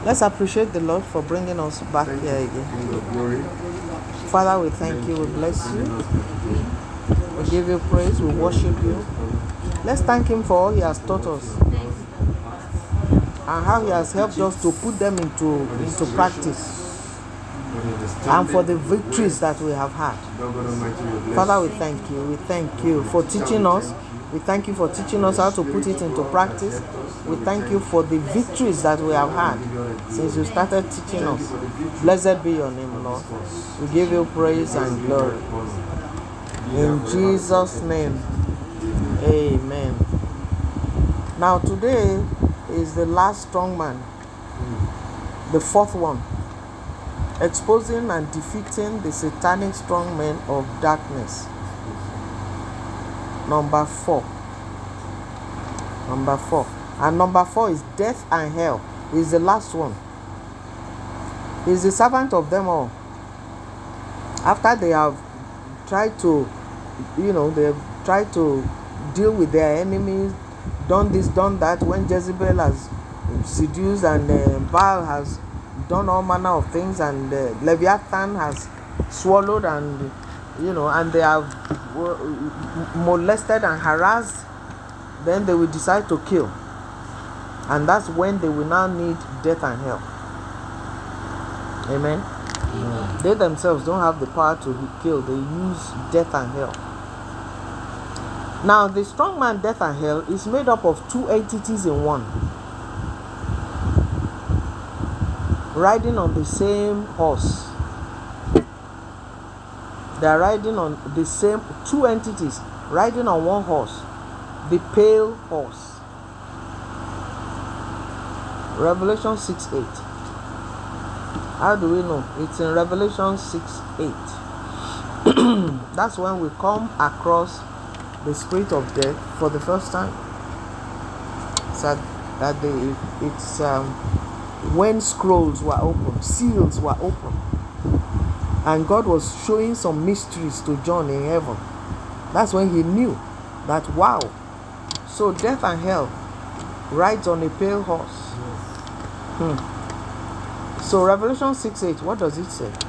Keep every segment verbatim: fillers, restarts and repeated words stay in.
Let's appreciate the Lord for bringing us back Thank here you, again. King of Glory. Father, we thank you, we bless you, we give you praise, we worship you. Let's thank him for all he has taught us and how he has helped us to put them into, into practice, and for the victories that we have had. Father, we thank you. We thank you for teaching us. We thank you for teaching us how to put it into practice. We thank you for the victories that we have had since you started teaching us. Blessed be your name, Lord. We give you praise and glory. In Jesus' name, amen. Now today is the last strong man, the fourth one, exposing and defeating the satanic strong men of darkness. Number four. Number four. And number four is death and hell. Is the last one. He's the servant of them all. After they have tried to, you know, they have tried to deal with their enemies, done this, done that, when Jezebel has seduced and uh, Baal has done all manner of things, and uh, Leviathan has swallowed, and you know, and they have molested and harassed, then they will decide to kill, and that's when they will now need death and hell. Amen. Mm. They themselves don't have the power to kill, they use death and hell. Now the strong man, death and hell, is made up of two entities in one, riding on the same horse. They are riding on the same, two entities riding on one horse, the pale horse. Revelation six eight. How do we know? It's in Revelation six eight. That's when we come across the spirit of death for the first time. So that the it's um, when scrolls were opened, seals were opened, and God was showing some mysteries to John in heaven. That's when he knew that, wow, so death and hell rides on a pale horse. Yes. Hmm. So Revelation six eight, what does it say? And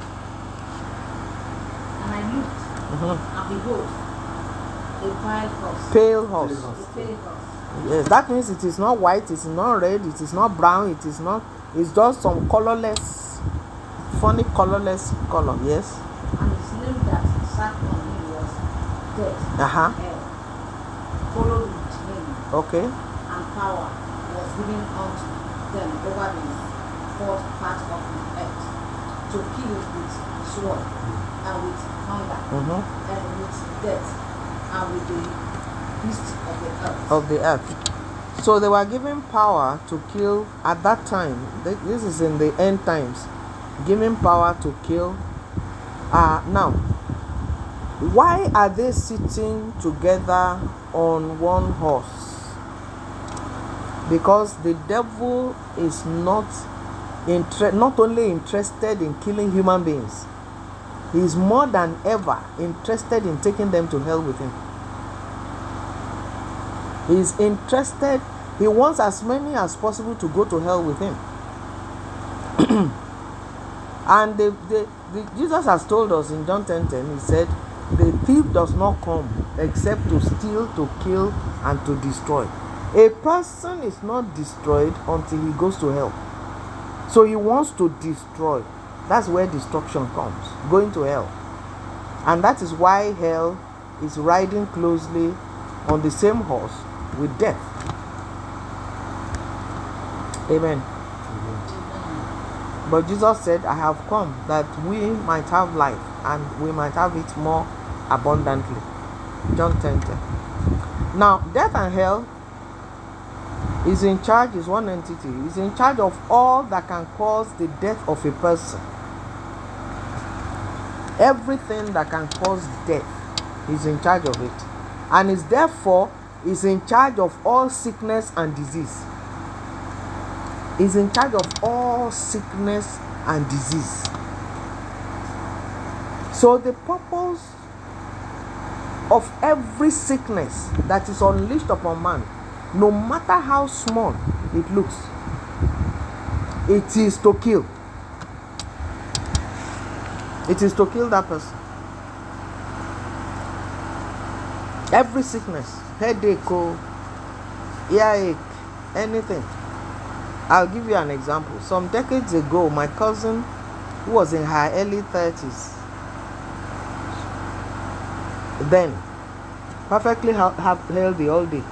I looked, mm-hmm. and behold, a pale horse. Pale horse. A pale horse. Yes, that means it is not white, it is not red, it is not brown, it is not, it's just some colorless, funny colorless color. Yes. And his name that sat on him was Death. Uh-huh. Hell. Followed with him. Okay. And power was given unto them over the fourth part of the earth, to kill with sword, and with hunger, mm-hmm. and with death, and with the beasts of the earth. Of the earth. So they were given power to kill at that time. This is in the end times. Given power to kill. Uh, now, why are they sitting together on one horse? Because the devil is not inter- not only interested in killing human beings, he is more than ever interested in taking them to hell with him. He is interested, he wants as many as possible to go to hell with him. And the, the, the, Jesus has told us in John ten ten, he said, the thief does not come except to steal, to kill, and to destroy. A person is not destroyed until he goes to hell. So he wants to destroy. That's where destruction comes, going to hell. And that is why hell is riding closely on the same horse with death. Amen. But Jesus said, I have come that we might have life, and we might have it more abundantly. John ten ten. Now, death and hell is in charge, is one entity, is in charge of all that can cause the death of a person. Everything that can cause death is in charge of it. And is therefore is in charge of all sickness and disease. Is in charge of all sickness and disease. So the purpose of every sickness that is unleashed upon man, no matter how small it looks, it is to kill. It is to kill that person. Every sickness, headache, earache, anything. I'll give you an example. Some decades ago, my cousin, who was in her early thirties, then perfectly ha- ha- healthy all day,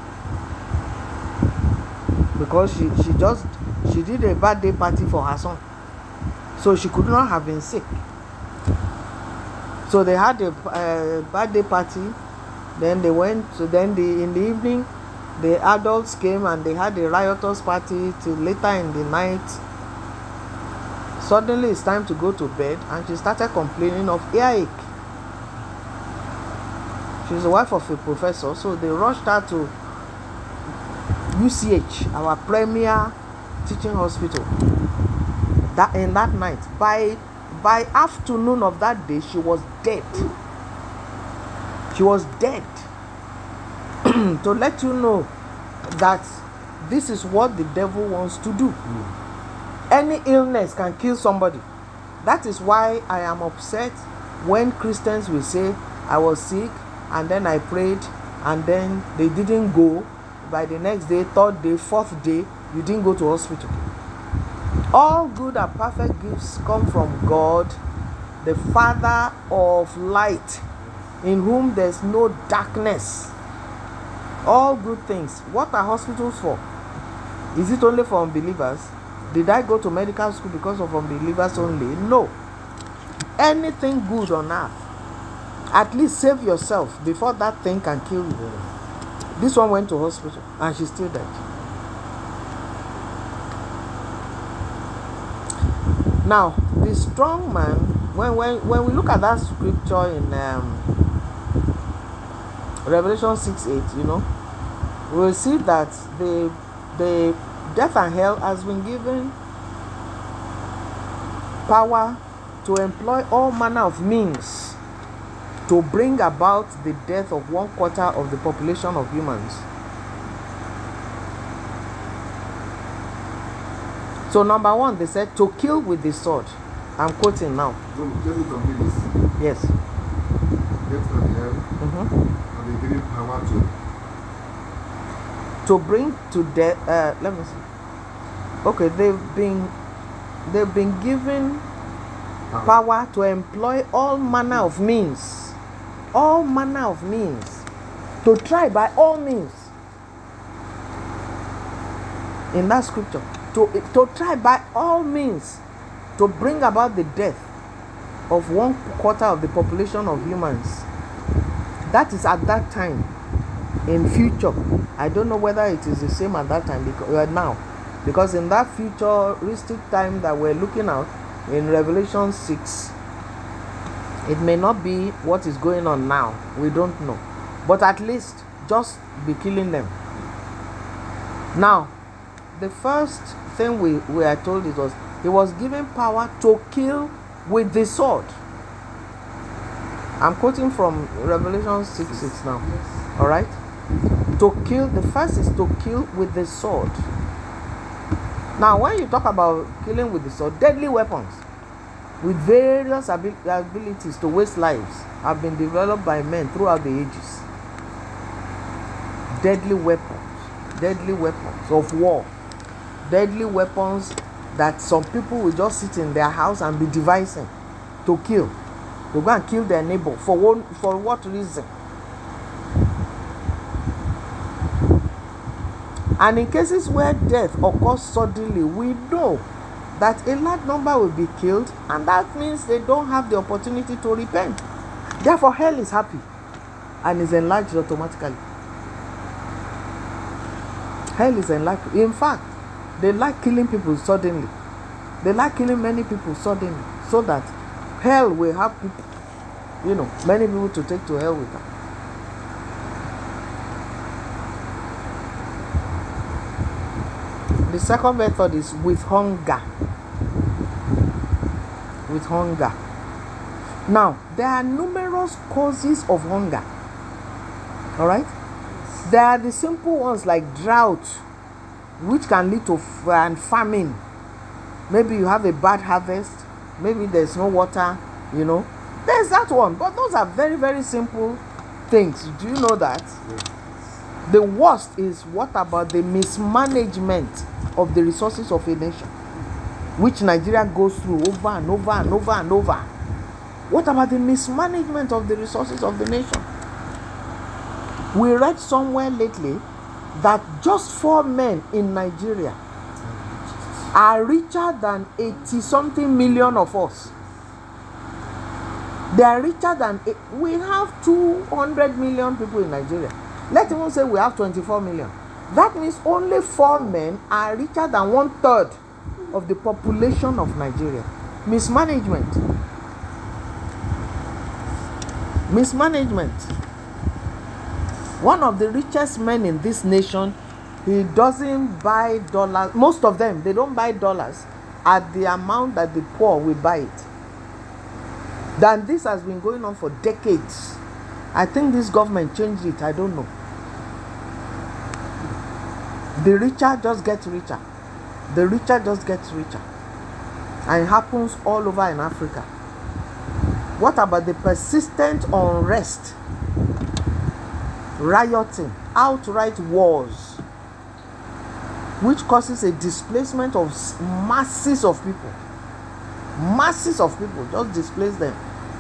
because she, she just she did a birthday party for her son, so she could not have been sick. So they had a uh, birthday party. Then they went to, then the in the evening the adults came and they had a riotous party till later in the night. Suddenly it's time to go to bed and she started complaining of earache. She's the wife of a professor, so they rushed her to U C H, our premier teaching hospital. That in that night, by by afternoon of that day, she was dead. She was dead. To let you know that this is what the devil wants to do. Mm. Any illness can kill somebody. That is why I am upset when Christians will say, I was sick and then I prayed and then they didn't go. By the next day, third day, fourth day, you didn't go to hospital. All good and perfect gifts come from God, the Father of light, in whom there's no darkness. All good things. What are hospitals for? Is it only for unbelievers? Did I go to medical school because of unbelievers only? No. Anything good on earth, at least save yourself before that thing can kill you. Yeah. This one went to hospital and she's still dead. Now, the strong man, when, when, when we look at that scripture in um, Revelation six eight, you know, we will see that the the death and hell has been given power to employ all manner of means to bring about the death of one quarter of the population of humans. So number one, they said to kill with the sword. I'm quoting now. Let me complete this. Yes. Death and hell. Mm-hmm. Given power to to bring to death. Uh, let me see. Okay, they've been they've been given power. power to employ all manner of means, all manner of means, to try by all means. In that scripture, to to try by all means to bring about the death of one quarter of the population of humans. That is at that time. In future, I don't know whether it is the same at that time because uh, now, because in that futuristic time that we're looking at in Revelation six, it may not be what is going on now. We don't know, but at least just be killing them. Now, the first thing we, we are told is was he was given power to kill with the sword. I'm quoting from Revelation six six now. Yes. All right. To kill, the first is to kill with the sword. Now, when you talk about killing with the sword, deadly weapons with various abil- abilities to waste lives have been developed by men throughout the ages. Deadly weapons, deadly weapons of war, deadly weapons that some people will just sit in their house and be devising to kill. They go and kill their neighbor for one, for what reason? And in cases where death occurs suddenly, we know that a large number will be killed, and that means they don't have the opportunity to repent. Therefore, hell is happy and is enlarged automatically. Hell is enlarged. In fact, they like killing people suddenly. They like killing many people suddenly, so that hell will have people, you know, many people to take to hell with them. The second method is with hunger. With hunger. Now, there are numerous causes of hunger. All right? There are the simple ones like drought, which can lead to f- and famine. Maybe you have a bad harvest. Maybe there's no water, you know. There's that one. But those are very, very simple things. Do you know that? Yes. The worst is what about the mismanagement of the resources of a nation, which Nigeria goes through over and over and over and over. What about the mismanagement of the resources of the nation? We read somewhere lately that just four men in Nigeria are richer than eighty something million of us. They are richer than, we have two hundred million people in Nigeria. Let's even say we have twenty-four million. That means only four men are richer than one third of the population of Nigeria. Mismanagement. Mismanagement. One of the richest men in this nation, he doesn't buy dollars. Most of them, they don't buy dollars at the amount that the poor will buy it. Then this has been going on for decades. I think this government changed it. I don't know. The richer just get richer. The richer just gets richer. And it happens all over in Africa. What about the persistent unrest, rioting, outright wars, which causes a displacement of masses of people? Masses of people, just displace them.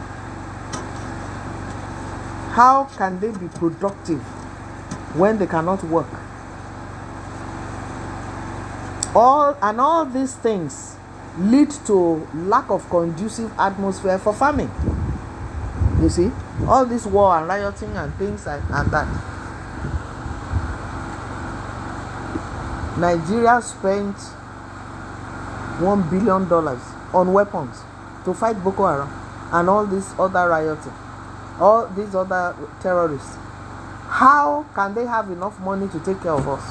How can they be productive when they cannot work? All and all these things lead to lack of conducive atmosphere for farming. You see, all this war and rioting and things like and that. Nigeria spent one billion dollars on weapons to fight Boko Haram and all this other rioting, all these other terrorists. How can they have enough money to take care of us?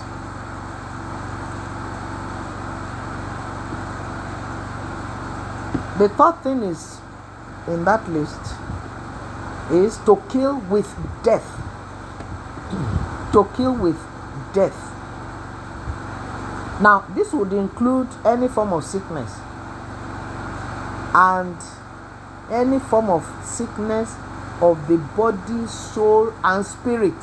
The third thing is in that list is to kill with death. To kill with death. Now, this would include any form of sickness and any form of sickness of the body, soul, and spirit.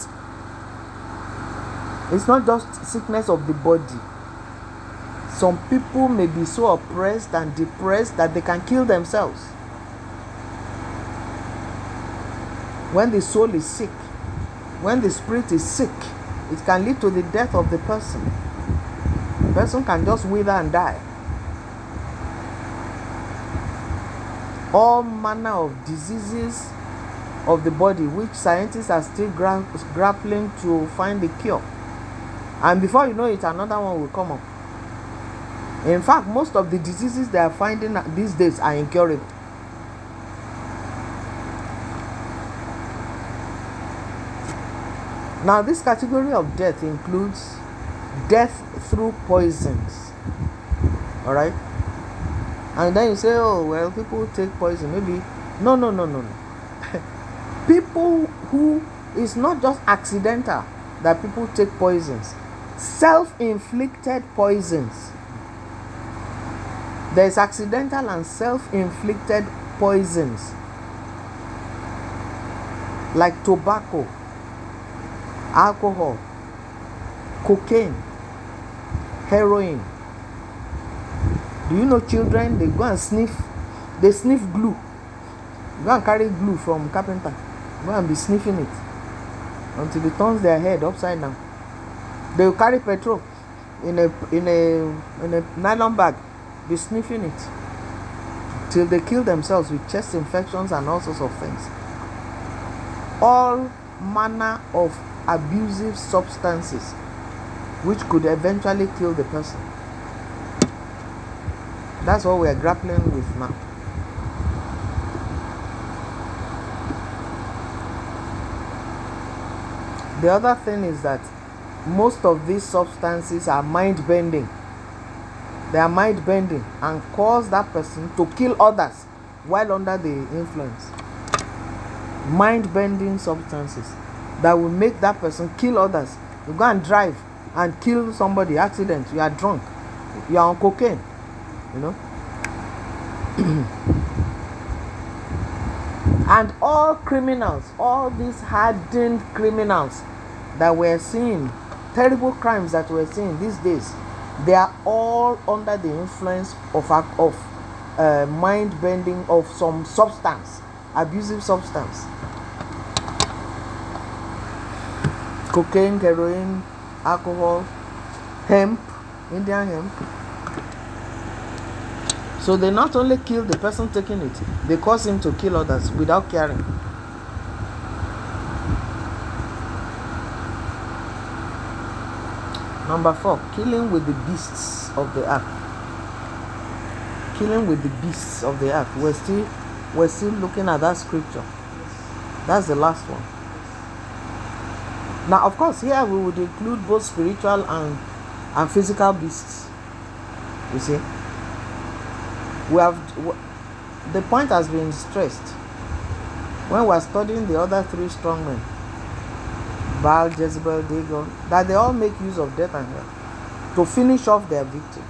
It's not just sickness of the body. Some people may be so oppressed and depressed that they can kill themselves. When the soul is sick, when the spirit is sick, it can lead to the death of the person. The person can just wither and die. All manner of diseases of the body, which scientists are still gra- grappling to find the cure. And before you know it, another one will come up. In fact, most of the diseases they are finding these days are incurable. Now, this category of death includes death through poisons. All right? And then you say, oh, well, people take poison. Maybe. No, no, no, no, no. People who, it's not just accidental that people take poisons. Self-inflicted poisons. There is accidental and self-inflicted poisons. Like tobacco, alcohol, cocaine, heroin. Do you know children, they go and sniff, they sniff glue. Go and carry glue from carpenter. Go and be sniffing it until it turns their head upside down. They will carry petrol in a in a in a nylon bag, be sniffing it till they kill themselves with chest infections and all sorts of things. All manner of abusive substances which could eventually kill the person. That's what we are grappling with now. The other thing is that most of these substances are mind-bending. They are mind-bending and cause that person to kill others while under the influence. Mind-bending substances that will make that person kill others. You go and drive and kill somebody, accident, you are drunk, you are on cocaine. you know. And all criminals, all these hardened criminals that we're seeing, terrible crimes that we're seeing these days, they are all under the influence of of uh, mind bending, of some substance, abusive substance. Cocaine, heroin, alcohol, hemp, Indian hemp. So they not only kill the person taking it, they cause him to kill others without caring. Number four, killing with the beasts of the earth. Killing with the beasts of the earth. We're still, we're still looking at that scripture. That's the last one. Now, of course, here we would include both spiritual and, and physical beasts. You see? We have, the point has been stressed when we're studying the other three strong men, Baal, Jezebel, Dagon, that they all make use of death and hell to finish off their victims.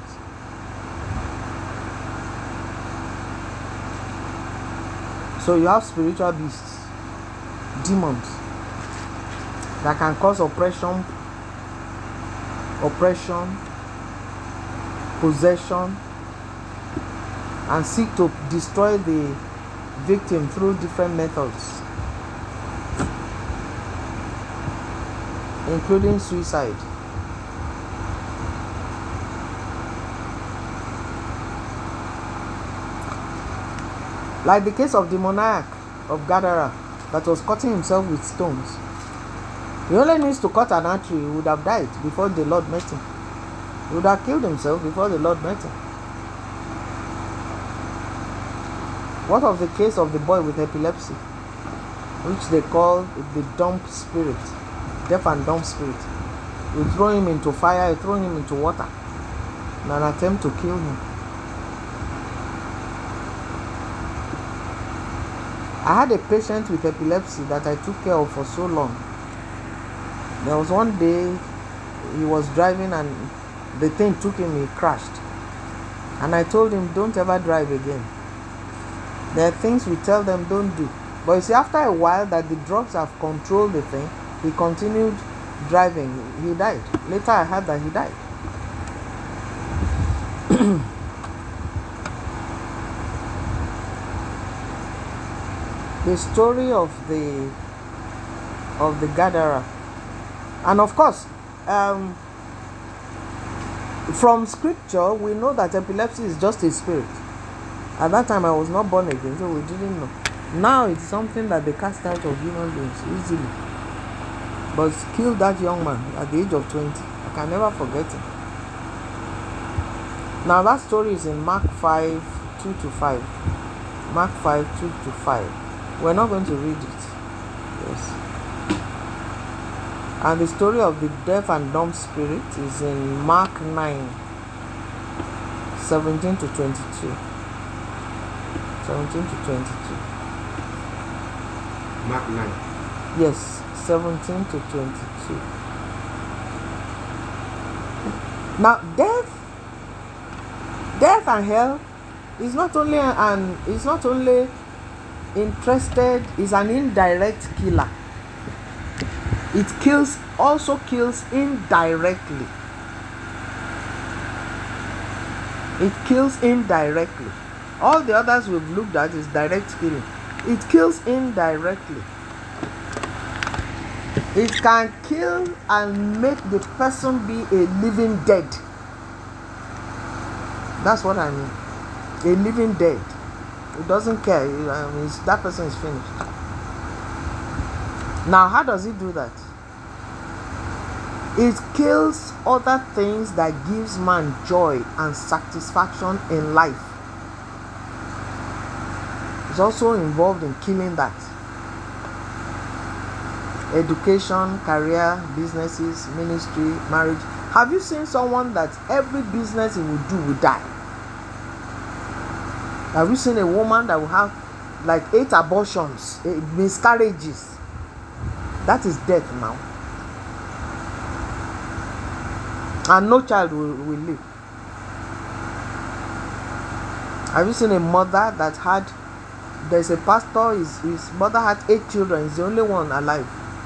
So you have spiritual beasts, demons, that can cause oppression, oppression, possession, and seek to destroy the victim through different methods, including suicide. Like the case of the demoniac of Gadara that was cutting himself with stones. He only needs to cut an artery, he would have died before the Lord met him. He would have killed himself before the Lord met him. What of the case of the boy with epilepsy, which they call the dumb spirit, deaf and dumb spirit? You throw him into fire, you throw him into water in an attempt to kill him. I had a patient with epilepsy that I took care of for so long. There was one day he was driving and the thing took him, he crashed. And I told him, don't ever drive again. There are things we tell them don't do. But you see, after a while that the drugs have controlled the thing, he continued driving. He died. Later I heard that he died. The story of the of the Gadara. And of course, um, from scripture, we know that epilepsy is just a spirit. At that time, I was not born again, so we didn't know. Now it's something that they cast out of human beings easily. But killed that young man at the age of twenty. I can never forget him. Now that story is in Mark five, two to five. Mark five, two to five. We're not going to read it. Yes. And the story of the deaf and dumb spirit is in Mark nine, seventeen to twenty-two. seventeen to twenty-two. Mark nine. Yes, seventeen to twenty-two. Now, death, death and hell is not only an is not only interested, is an indirect killer. It kills, also kills indirectly. It kills indirectly. All the others we've looked at is direct killing. It kills indirectly. It can kill and make the person be a living dead. That's what I mean. A living dead. It doesn't care. I mean, that person is finished. Now, how does it do that? It kills other things that gives man joy and satisfaction in life. It's also involved in killing that. Education, career, businesses, ministry, marriage. Have you seen someone that every business he will do will die? Have you seen a woman that will have like eight abortions, eight miscarriages? That is death now. And no child will, will live. Have you seen a mother that had, there's a pastor, his, his mother had eight children, he's the only one alive.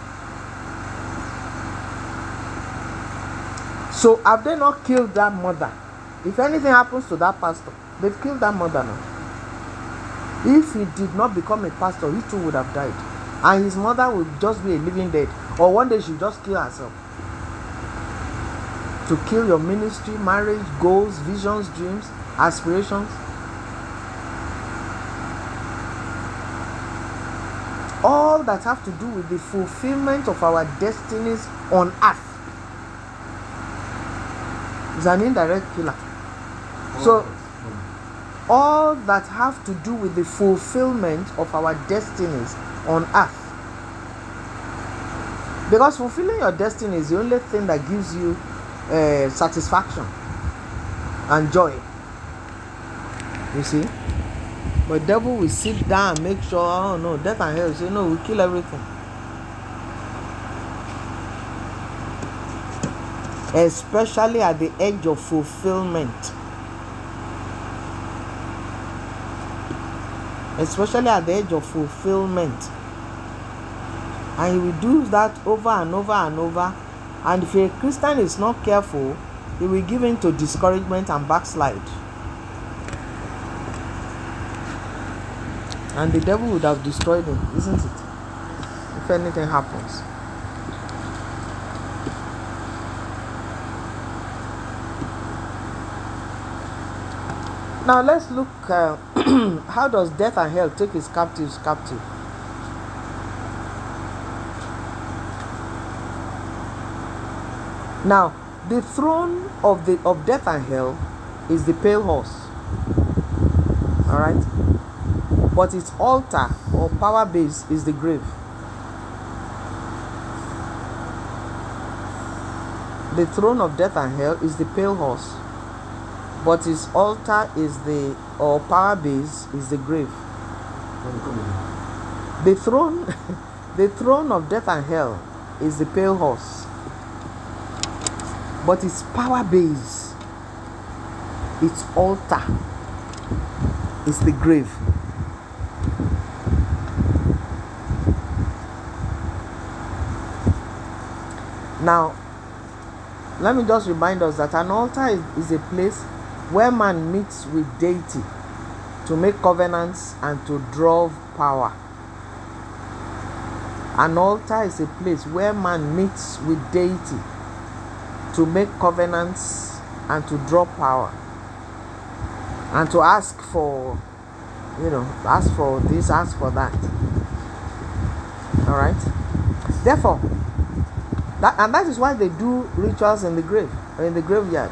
So have they not killed that mother? If anything happens to that pastor, they've killed that mother now. If he did not become a pastor, he too would have died. And his mother would just be a living dead. Or one day she'll just kill herself. To kill your ministry, marriage, goals, visions, dreams, aspirations. All that have to do with the fulfillment of our destinies on earth is an indirect killer. So, all that have to do with the fulfillment of our destinies on earth. Because fulfilling your destiny is the only thing that gives you uh, satisfaction and joy. You see? But devil will sit down and make sure, oh no, death and hell, say no, we kill everything. Especially at the edge of fulfillment. Especially at the edge of fulfillment. And he will do that over and over and over. And if a Christian is not careful, he will give in to discouragement and backslide. And the devil would have destroyed him, isn't it? If anything happens. Now let's look, uh, how does death and hell take his captives captive? Now, the throne of the of death and hell is the pale horse. All right? But its altar or power base is the grave. The throne of death and hell is the pale horse. But its altar is the, or power base is the grave. The throne, the throne of death and hell is the pale horse. But its power base, its altar, is the grave. Now, let me just remind us that an altar is, is a place where man meets with deity to make covenants and to draw power. An altar is a place where man meets with deity to make covenants and to draw power and to ask for, you know, ask for this, ask for that. All right. Therefore, that, and that is why they do rituals in the grave or in the graveyard.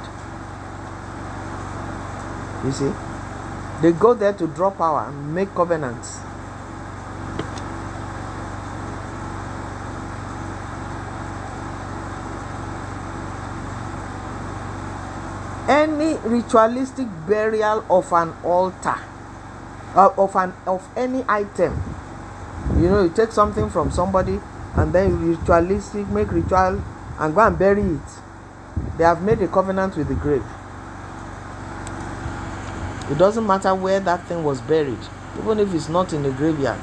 You see, they go there to draw power and make covenants. Any ritualistic burial of an altar, uh, of an of any item, you know, you take something from somebody and then you ritualistic make ritual and go and bury it. They have made a covenant with the grave. It doesn't matter where that thing was buried, even if it's not in the graveyard.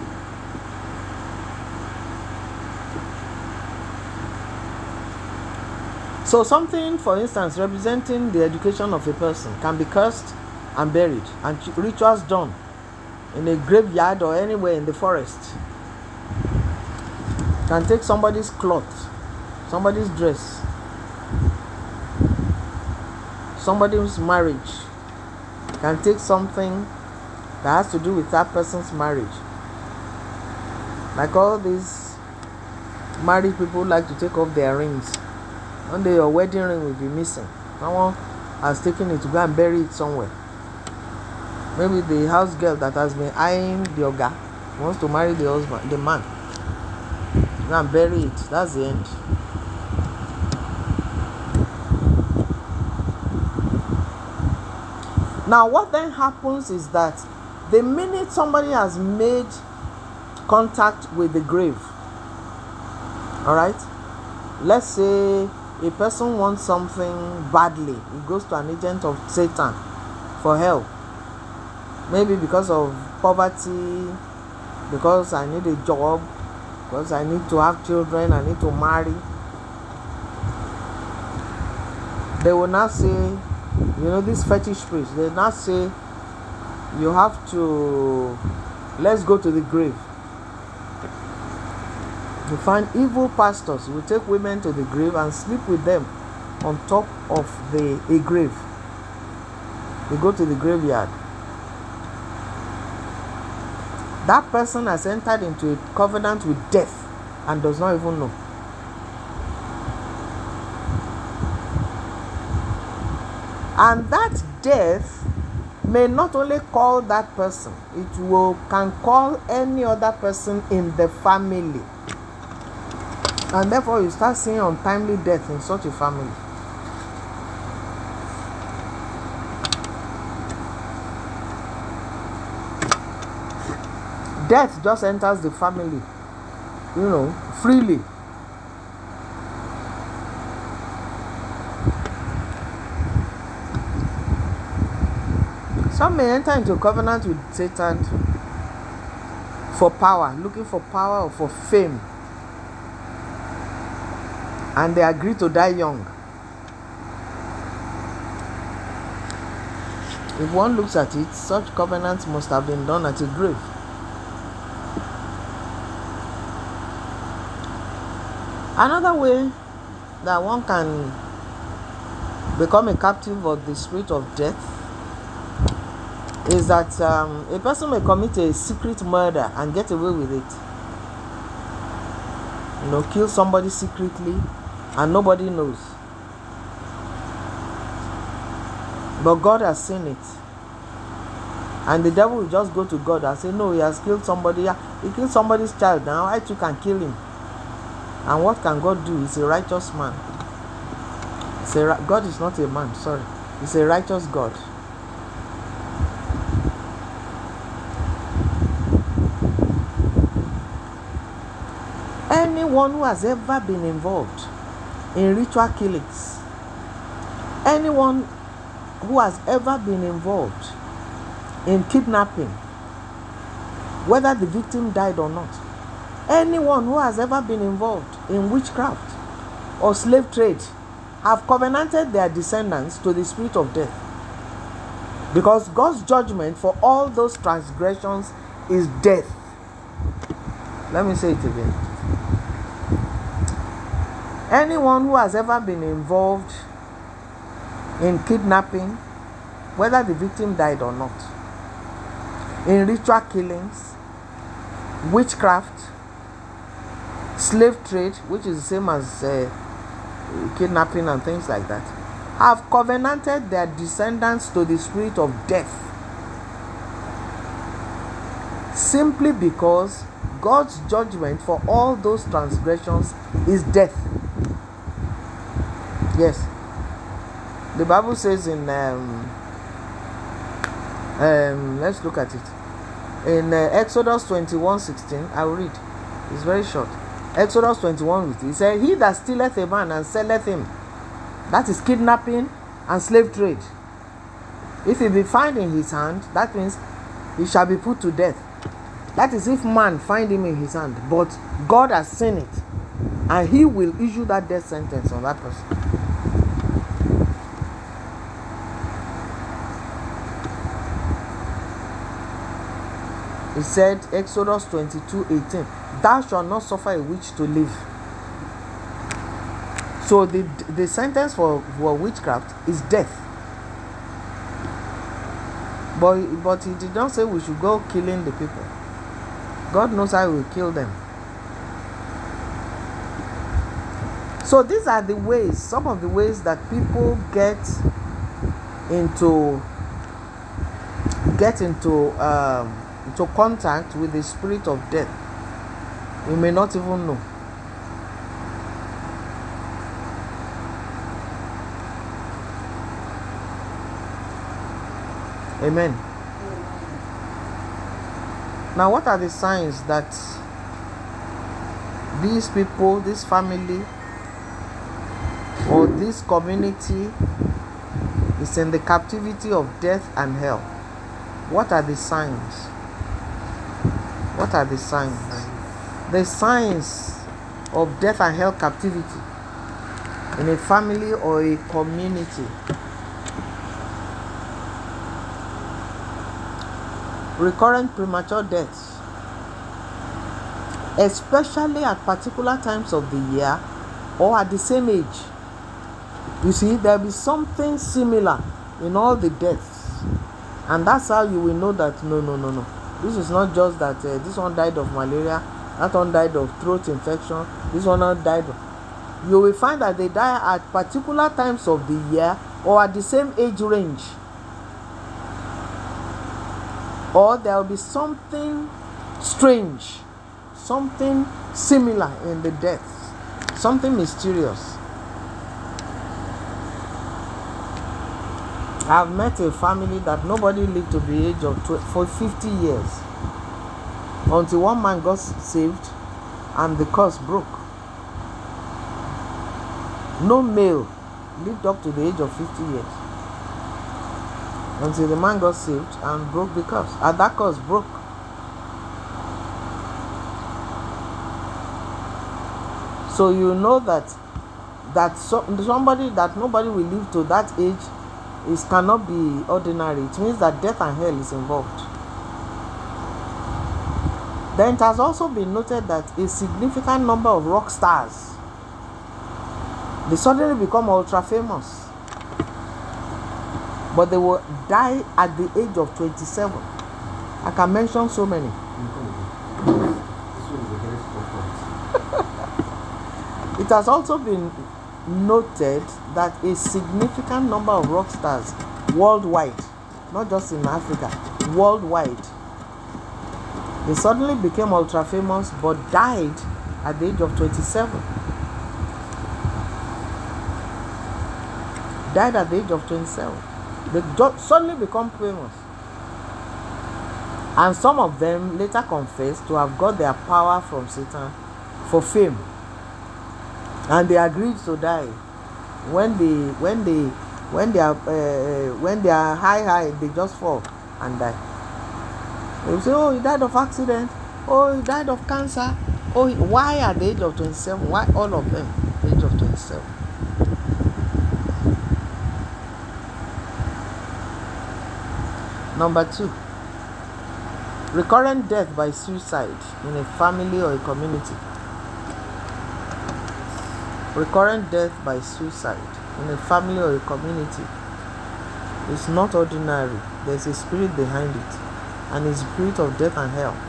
So something, for instance, representing the education of a person can be cursed and buried, and rituals done in a graveyard or anywhere in the forest. Can take somebody's cloth, somebody's dress, somebody's marriage. Can take something that has to do with that person's marriage. Like all these married people like to take off their rings. One day your wedding ring will be missing. Someone has taken it to go and bury it somewhere. Maybe the house girl that has been eyeing the oga wants to marry the husband, the man. Go and bury it. That's the end. Now, what then happens is that the minute somebody has made contact with the grave, all right, let's say a person wants something badly, he goes to an agent of Satan for help. maybe because of poverty, because I need a job, because I need to have children, I need to marry. They will not say, you know, this fetish priest, they will not say, you have to, let's go to the grave. You find evil pastors who take women to the grave and sleep with them on top of the a grave. They go to the graveyard. That person has entered into a covenant with death and does not even know. And that death may not only call that person, it will can call any other person in the family. And therefore you start seeing untimely death in such a family. Death just enters the family, you know, freely. Some may enter into a covenant with Satan for power, looking for power or for fame. And they agree to die young. If one looks at it, such covenants must have been done at a grave. Another way that one can become a captive of the spirit of death is that um, a person may commit a secret murder and get away with it. You know, kill somebody secretly and nobody knows. But God has seen it. And the devil will just go to God and say, no, he has killed somebody. He killed somebody's child now. I too can kill him. And what can God do? He's a righteous man. He's a, God is not a man, sorry. He's a righteous God. Anyone who has ever been involved in ritual killings, anyone who has ever been involved in kidnapping, whether the victim died or not, anyone who has ever been involved in witchcraft or slave trade have covenanted their descendants to the spirit of death. Because God's judgment for all those transgressions is death. Let me say it again. Anyone who has ever been involved in kidnapping, whether the victim died or not, in ritual killings, witchcraft, slave trade, which is the same as uh, kidnapping and things like that, have covenanted their descendants to the spirit of death, simply because God's judgment for all those transgressions is death. Yes. The Bible says in um, um, let's look at it in uh, Exodus twenty-one sixteen. I will read. It's very short. Exodus twenty-one, it says, he that stealeth a man and selleth him, that is kidnapping and slave trade, if he be found in his hand, that means he shall be put to death. That is if man find him in his hand, but God has seen it and he will issue that death sentence on that person. He said, Exodus twenty-two eighteen, thou shalt not suffer a witch to live. So the the sentence for, for witchcraft is death. But, but he did not say we should go killing the people. God knows how he will kill them. So these are the ways, some of the ways that people get into get into um, into contact with the spirit of death. You may not even know. Amen. Now, what are the signs that these people, this family, or this community is in the captivity of death and hell? What are the signs? What are the signs? The signs of death and hell captivity in a family or a community. Recurrent premature deaths, especially at particular times of the year or at the same age. You see, there'll be something similar in all the deaths, and that's how you will know that no, no, no, no. This is not just that uh, this one died of malaria, that one died of throat infection, this one not died of. You will find that they die at particular times of the year or at the same age range. Or there will be something strange, something similar in the deaths, something mysterious. I've met a family that nobody lived to the age of tw- for fifty years until one man got saved and the curse broke. No male lived up to the age of fifty years until the man got saved and broke the curse. And that curse broke. So you know that that so, somebody that nobody will live to that age is cannot be ordinary. It means that death and hell is involved. Then it has also been noted that a significant number of rock stars, they suddenly become ultra famous, but they will die at the age of twenty-seven. I can mention so many. It has also been noted that a significant number of rock stars worldwide, not just in Africa, worldwide, they suddenly became ultra famous but died at the age of twenty-seven. Died at the age of twenty-seven. They suddenly become famous. And some of them later confessed to have got their power from Satan for fame. And they agreed to die. When they when they when they are uh, when they are high high, they just fall and die. They will say, "Oh, he died of accident. Oh, he died of cancer. Oh, he, why at the age of twenty-seven? Why all of them at the age of twenty-seven?" Number two, recurrent death by suicide in a family or a community. Recurrent death by suicide in a family or a community is not ordinary. There's a spirit behind it, and a spirit of death and hell.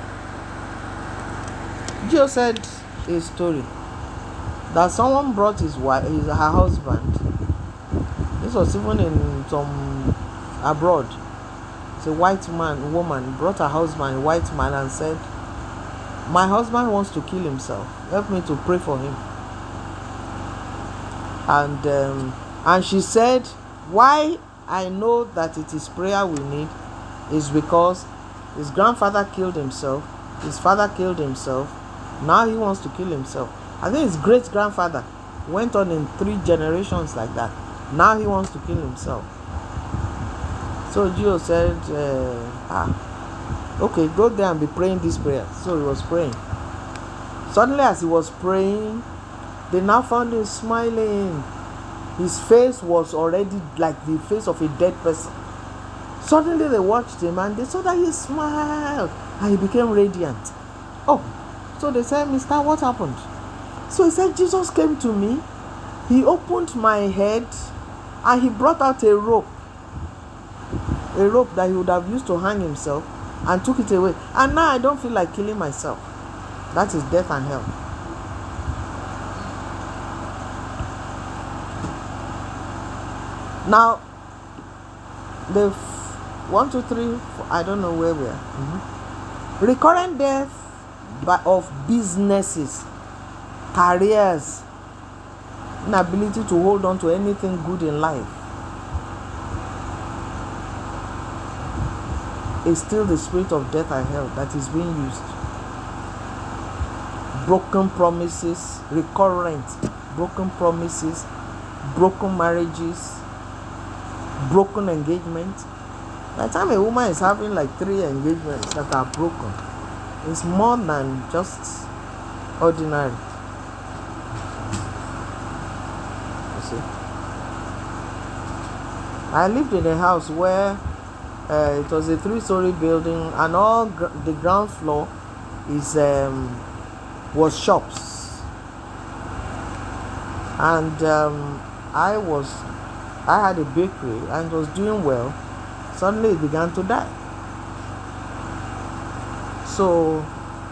Joe said a story that someone brought his wife, his her husband. This was even in some abroad. It's a white man, woman brought her husband, a white man, and said, "My husband wants to kill himself. Help me to pray for him." And um, and she said, "Why I know that it is prayer we need is because his grandfather killed himself, his father killed himself, now he wants to kill himself. I think his great grandfather went on in three generations like that. Now he wants to kill himself." So Gio said, uh, ah, okay, go there and be praying this prayer. So he was praying. Suddenly, as he was praying, they now found him smiling. His face was already like the face of a dead person. Suddenly they watched him and they saw that he smiled and he became radiant. Oh, so they said, "Mister, what happened?" So he said, "Jesus came to me. He opened my head and he brought out a rope. A rope that he would have used to hang himself, and took it away. And now I don't feel like killing myself." That is death and hell. Now, the f- one, two, three, four, I don't know where we are. Mm-hmm. Recurrent death by, of businesses, careers, inability to hold on to anything good in life is still the spirit of death and hell that is being used. Broken promises, recurrent broken promises, broken marriages, broken engagement, By the time a woman is having like three engagements that are broken, it's more than just ordinary. You see? I lived in a house where uh, it was a three-story building, and all gr- the ground floor is um, was shops. And um, I was, I had a bakery and was doing well. Suddenly it began to die. So,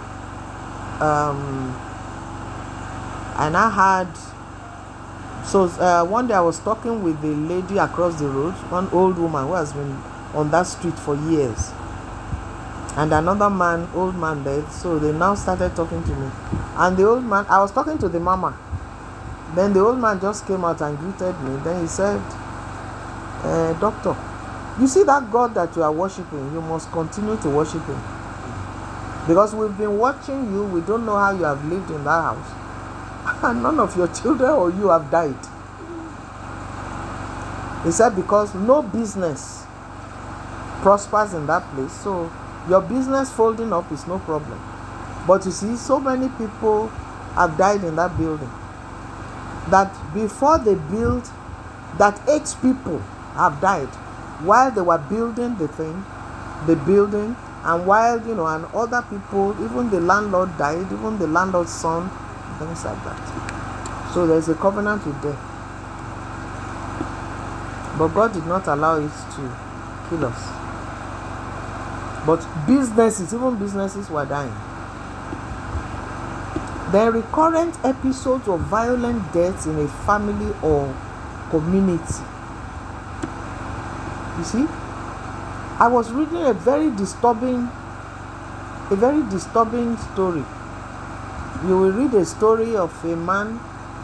um, and I had, so uh, one day I was talking with the lady across the road, one old woman who has been on that street for years. And another man, old man there, so they now started talking to me. And the old man, I was talking to the mama. Then the old man just came out and greeted me. Then he said, uh, doctor, you see that God that you are worshiping, you must continue to worship him. Because we've been watching you, we don't know how you have lived in that house. And none of your children or you have died. He said, because no business prospers in that place. So your business folding up is no problem. But you see, so many people have died in that building that before they built, that eight people have died while they were building the thing, the building, and while, you know, and other people, even the landlord died, even the landlord's son, things like that. So there's a covenant with death. But God did not allow it to kill us. But businesses, even businesses were dying. There are recurrent episodes of violent deaths in a family or community. You see, I was reading a very disturbing, a very disturbing story. You will read a story of a man,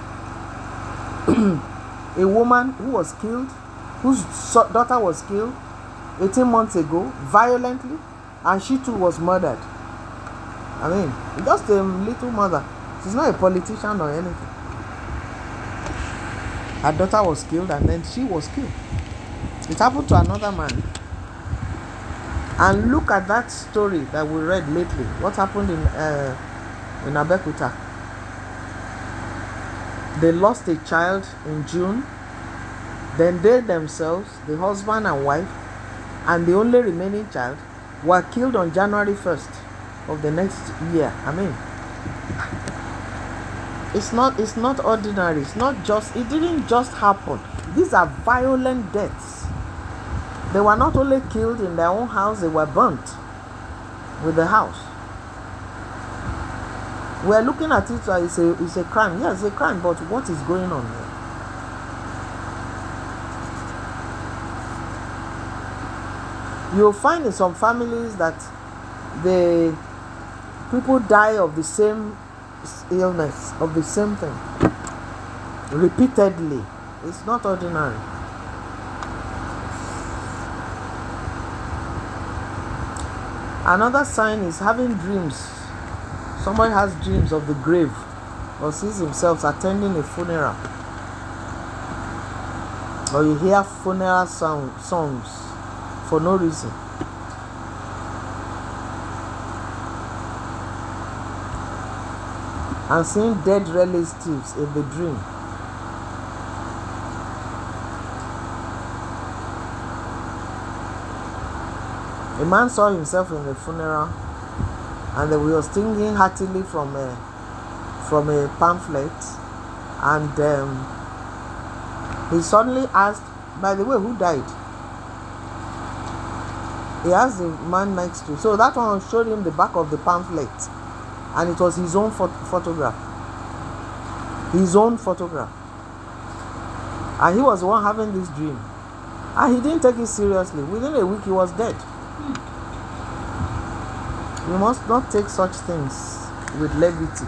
a woman who was killed, whose daughter was killed eighteen months ago, violently, and she too was murdered. I mean, just a little mother. She's not a politician or anything. Her daughter was killed and then she was killed. It happened to another man. And look at that story that we read lately. What happened in uh, in Abeokuta? They lost a child in June. Then they themselves, the husband and wife, and the only remaining child, were killed on January first of the next year. I mean, it's not it's not ordinary. It's not just, it didn't just happen. These are violent deaths. They were not only killed in their own house, they were burnt with the house. We're looking at it as it's a, it's a crime. Yes, it's a crime, but what is going on here? You'll find in some families that the people die of the same illness, of the same thing, repeatedly. It's not ordinary. Another sign is having dreams. Somebody has dreams of the grave or sees himself attending a funeral. Or you hear funeral sound, songs for no reason. And seeing dead relatives in the dream. A man saw himself in the funeral, and he was singing heartily from a from a pamphlet, and um, he suddenly asked, by the way, who died? He asked the man next to, so that one showed him the back of the pamphlet, and it was his own phot- photograph. His own photograph. And he was the one having this dream. And he didn't take it seriously. Within a week, he was dead. You must not take such things with levity.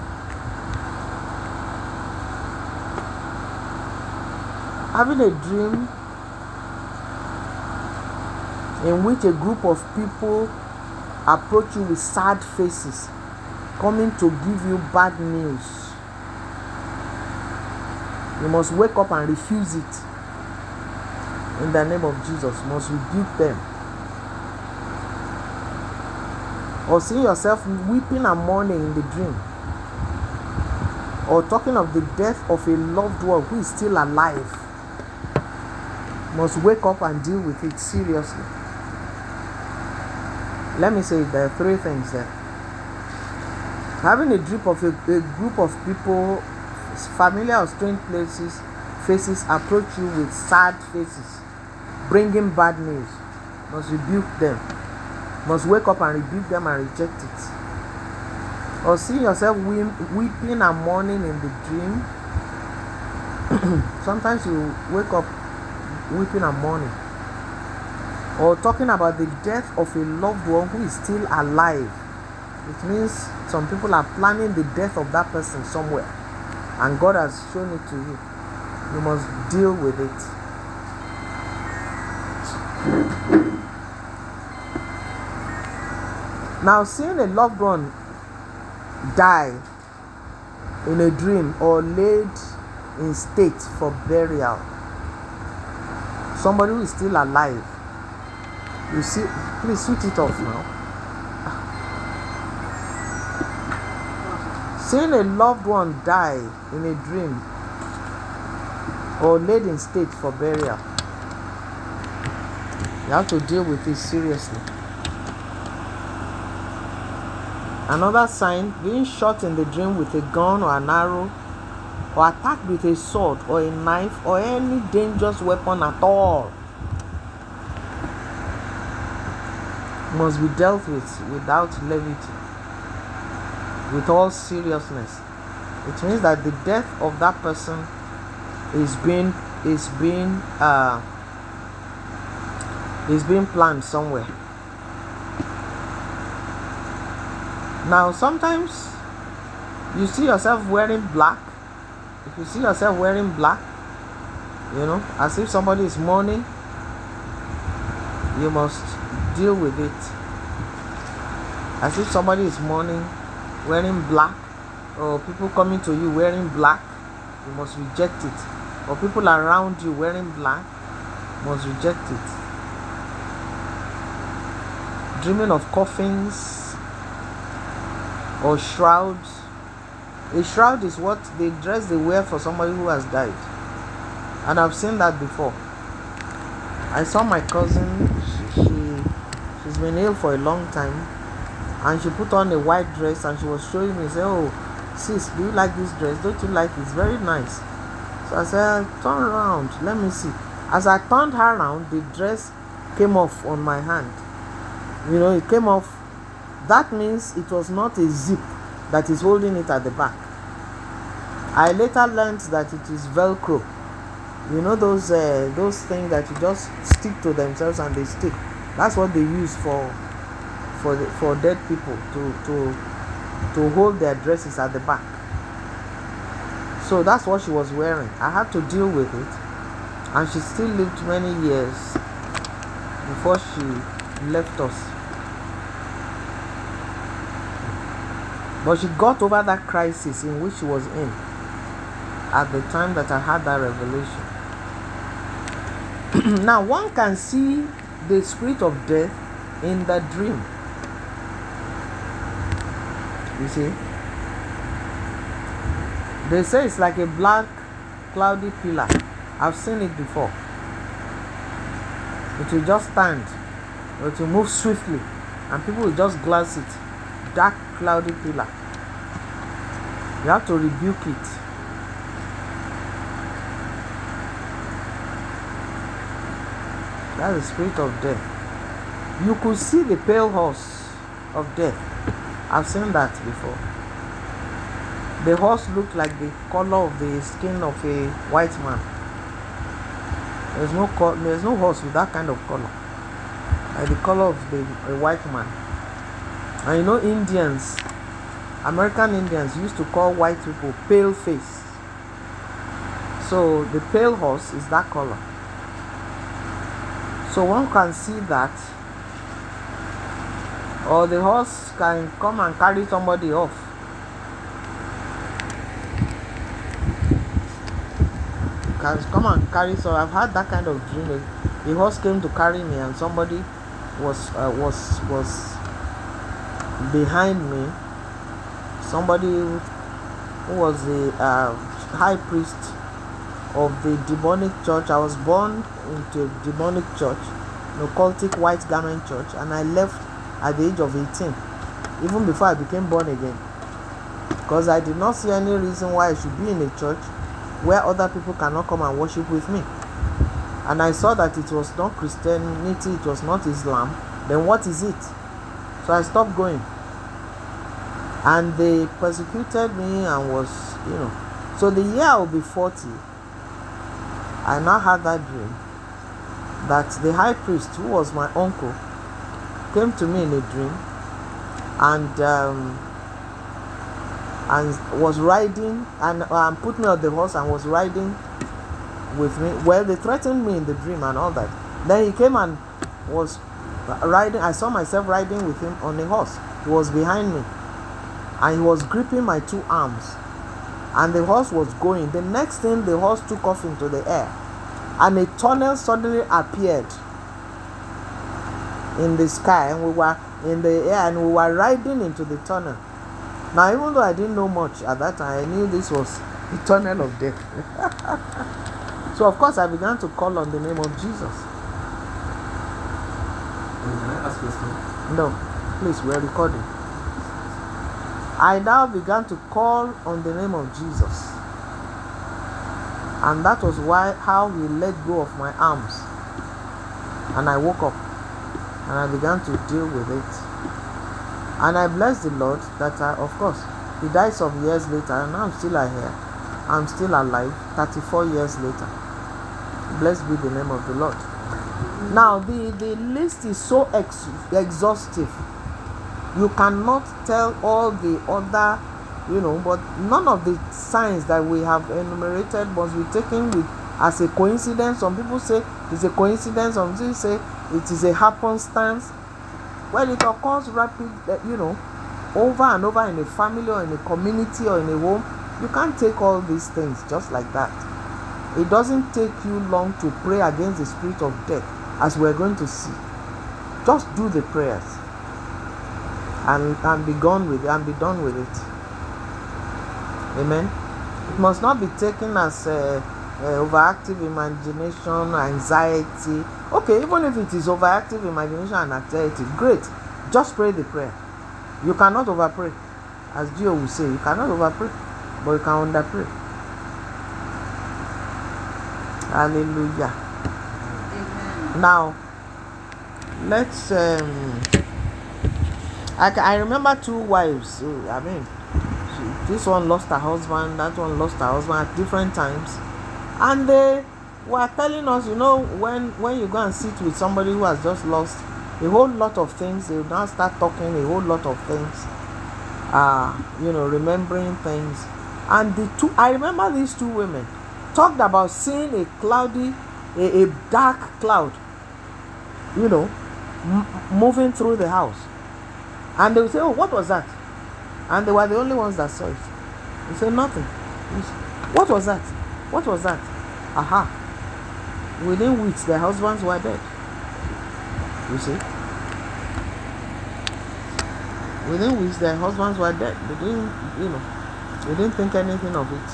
Having a dream in which a group of people approach you with sad faces, coming to give you bad news, you must wake up and refuse it. In the name of Jesus, you must rebuke them. or seeing yourself weeping and mourning in the dream, or talking of the death of a loved one who is still alive, must wake up and deal with it seriously. Let me say there are three things there. Having a dream of a, a group of people, familiar or strange places, faces approach you with sad faces, bringing bad news, must rebuke them, must wake up and rebuke them and reject it. Or seeing yourself weeping and mourning in the dream, sometimes you wake up weeping and mourning. Or talking about the death of a loved one who is still alive. It means some people are planning the death of that person somewhere, and God has shown it to you. You must deal with it. Now, seeing a loved one die in a dream or laid in state for burial, somebody who is still alive, you see, please switch it off now. Seeing a loved one die in a dream or laid in state for burial, you have to deal with it seriously. Another sign, being shot in the dream with a gun or an arrow, or attacked with a sword or a knife or any dangerous weapon at all, must be dealt with without levity, with all seriousness. It means that the death of that person is being is being uh, is being planned somewhere. Now, sometimes you see yourself wearing black. If you see yourself wearing black, you know, as if somebody is mourning, you must deal with it. As if somebody is mourning, wearing black, or people coming to you wearing black, you must reject it. Or people around you wearing black, must reject it. Dreaming of coffins or shrouds. A shroud is what the dress they wear for somebody who has died, and I've seen that before. I saw my cousin. She, she she's been ill for a long time, and she put on a white dress, and she was showing me. Say, "Oh, sis, do you like this dress? Don't you like it? It's very nice." So I said, "Turn around, let me see." As I turned her around, the dress came off on my hand. You know, it came off. That means it was not a zip that is holding it at the back. I later learned that it is Velcro. You know those uh, those things that you just stick to themselves and they stick. That's what they use for for the, for dead people to to to hold their dresses at the back. So that's what she was wearing. I had to deal with it, and she still lived many years before she left us. But she got over that crisis in which she was in at the time that I had that revelation. Now, one can see the spirit of death in the dream. You see? They say it's like a black, cloudy pillar. I've seen it before. It will just stand, or it will move swiftly, and people will just glance it. Dark, cloudy pillar. You have to rebuke it. That's the spirit of death. You could see the pale horse of death. I've seen that before. The horse looked like the color of the skin of a white man. There's no co- there's no horse with that kind of color, like the color of the a white man. And you know, Indians, American Indians used to call white people pale face. So the pale horse is that color. So one can see that, or the horse can come and carry somebody off. Can come and carry. So I've had that kind of dream. The horse came to carry me, and somebody was uh, was was behind me somebody who was the uh, high priest of the demonic church. I was born into a demonic church, an occultic white garment church, and I left at the age of eighteen, even before I became born again, because I did not see any reason why I should be in a church where other people cannot come and worship with me. And I saw that it was not Christianity, it was not Islam. Then what is it? So I stopped going. And they persecuted me and was, you know. So the year I will be forty, I now had that dream that the high priest, who was my uncle, came to me in a dream and um, and was riding and um, put me on the horse and was riding with me. Well, they threatened me in the dream and all that. Then he came and was riding. I saw myself riding with him on a horse. He was behind me and he was gripping my two arms, and the horse was going. The next thing, the horse took off into the air and a tunnel suddenly appeared in the sky, and we were in the air and we were riding into the tunnel. Now, even though I didn't know much at that time, I knew this was the tunnel of death. So of course I began to call on the name of Jesus. Can I ask you a question? No, please, we're recording. I now began to call on the name of Jesus, and that was why how he let go of my arms, and I woke up and I began to deal with it. And I bless the Lord that I, of course, he died some years later, and I'm still here. I'm still alive thirty-four years later. Blessed be the name of the Lord. Now, the, the list is so ex- exhaustive. You cannot tell all the other, you know, but none of the signs that we have enumerated must be taken with as a coincidence. Some people say it's a coincidence. Some people say it is a happenstance. Well, it occurs rapid, you know, over and over in a family or in a community or in a home. You can't take all these things just like that. It doesn't take you long to pray against the spirit of death, as we're going to see. Just do the prayers and, and be gone with it and be done with it. Amen. It must not be taken as uh, uh, overactive imagination, anxiety. Okay, even if it is overactive imagination and anxiety, great. Just pray the prayer. You cannot overpray. As Gio will say, you cannot overpray, but you can underpray. Hallelujah. Amen. Now, let's. Um, I, I remember two wives. I mean, she, this one lost her husband, that one lost her husband at different times. And they were telling us, you know, when, when you go and sit with somebody who has just lost a whole lot of things, they will now start talking a whole lot of things, uh, you know, remembering things. And the two, I remember these two women talked about seeing a cloudy, a, a dark cloud, you know, m- moving through the house. And they would say, oh, what was that? And they were the only ones that saw it. They said, nothing. What was that? What was that? Aha. Within weeks, their husbands were dead. You see? Within weeks, their husbands were dead. They didn't, you know, they didn't think anything of it.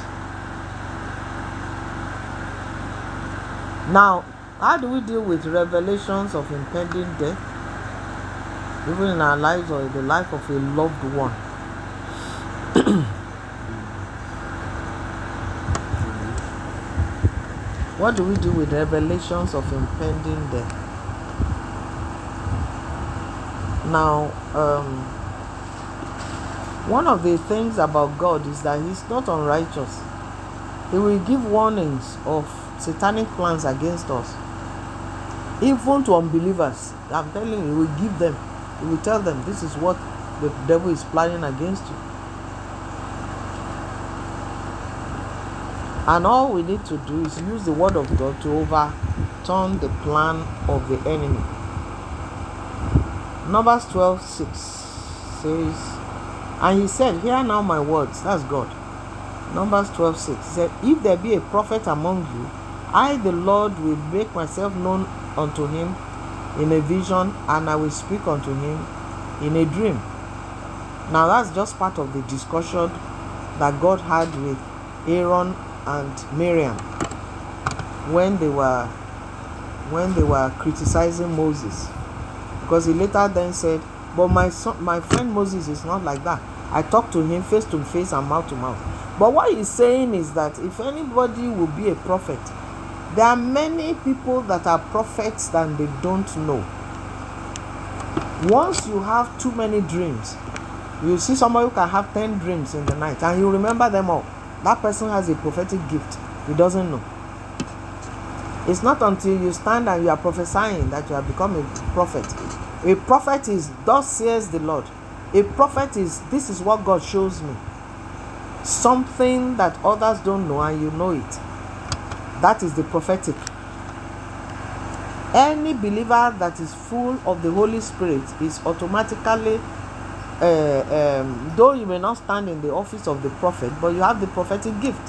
Now, how do we deal with revelations of impending death, even in our lives or in the life of a loved one? What do we do with revelations of impending death? Now, um, one of the things about God is that He's not unrighteous. He will give warnings of satanic plans against us, even to unbelievers. I'm telling you, He will give them. He will tell them, this is what the devil is planning against you. And all we need to do is use the word of God to overturn the plan of the enemy. Numbers twelve six says, and he said, hear now my words. That's God. Numbers twelve six said, if there be a prophet among you, I the Lord will make myself known unto him in a vision, and I will speak unto him in a dream. Now that's just part of the discussion that God had with Aaron and Miriam when they were when they were criticizing Moses, because he later then said, but my son, my friend Moses is not like that. I talk to him face to face and mouth to mouth. But what he's saying is that if anybody will be a prophet, there are many people that are prophets than they don't know. Once you have too many dreams, you see somebody who can have ten dreams in the night and you remember them all. That person has a prophetic gift. He doesn't know. It's not until you stand and you are prophesying that you have become a prophet. A prophet is, thus says the Lord. A prophet is, this is what God shows me. Something that others don't know and you know it. That is the prophetic. Any believer that is full of the Holy Spirit is automatically, uh, um, though you may not stand in the office of the prophet, but you have the prophetic gift.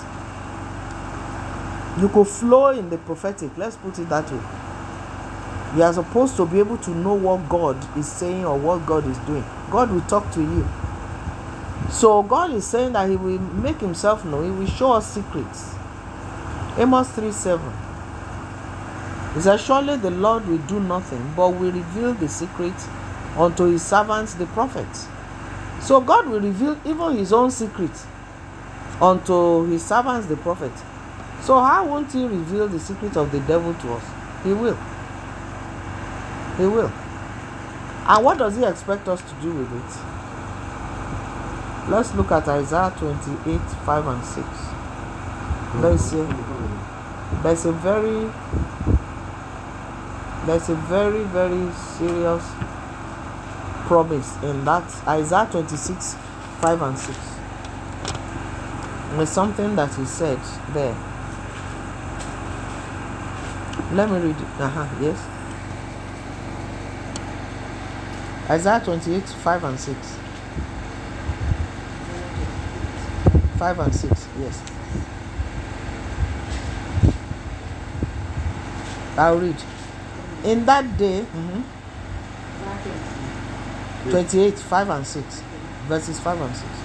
You could flow in the prophetic. Let's put it that way. You are supposed to be able to know what God is saying or what God is doing. God will talk to you. So God is saying that he will make himself known. He will show us secrets. Amos three seven. He says, surely the Lord will do nothing, but will reveal the secrets unto his servants, the prophets. So God will reveal even his own secrets unto his servants, the prophets. So how won't he reveal the secret of the devil to us? He will. He will. And what does he expect us to do with it? Let's look at Isaiah twenty-eight, five and six. There's a, there's a very there's a very, very serious promise in that Isaiah twenty-six, five and six. There's something that he said there. Let me read it. Uh-huh, yes. Isaiah twenty-eight, five and six. five and six, yes. I'll read. In that day, mm-hmm, twenty-eight, five and six. Verses five and six.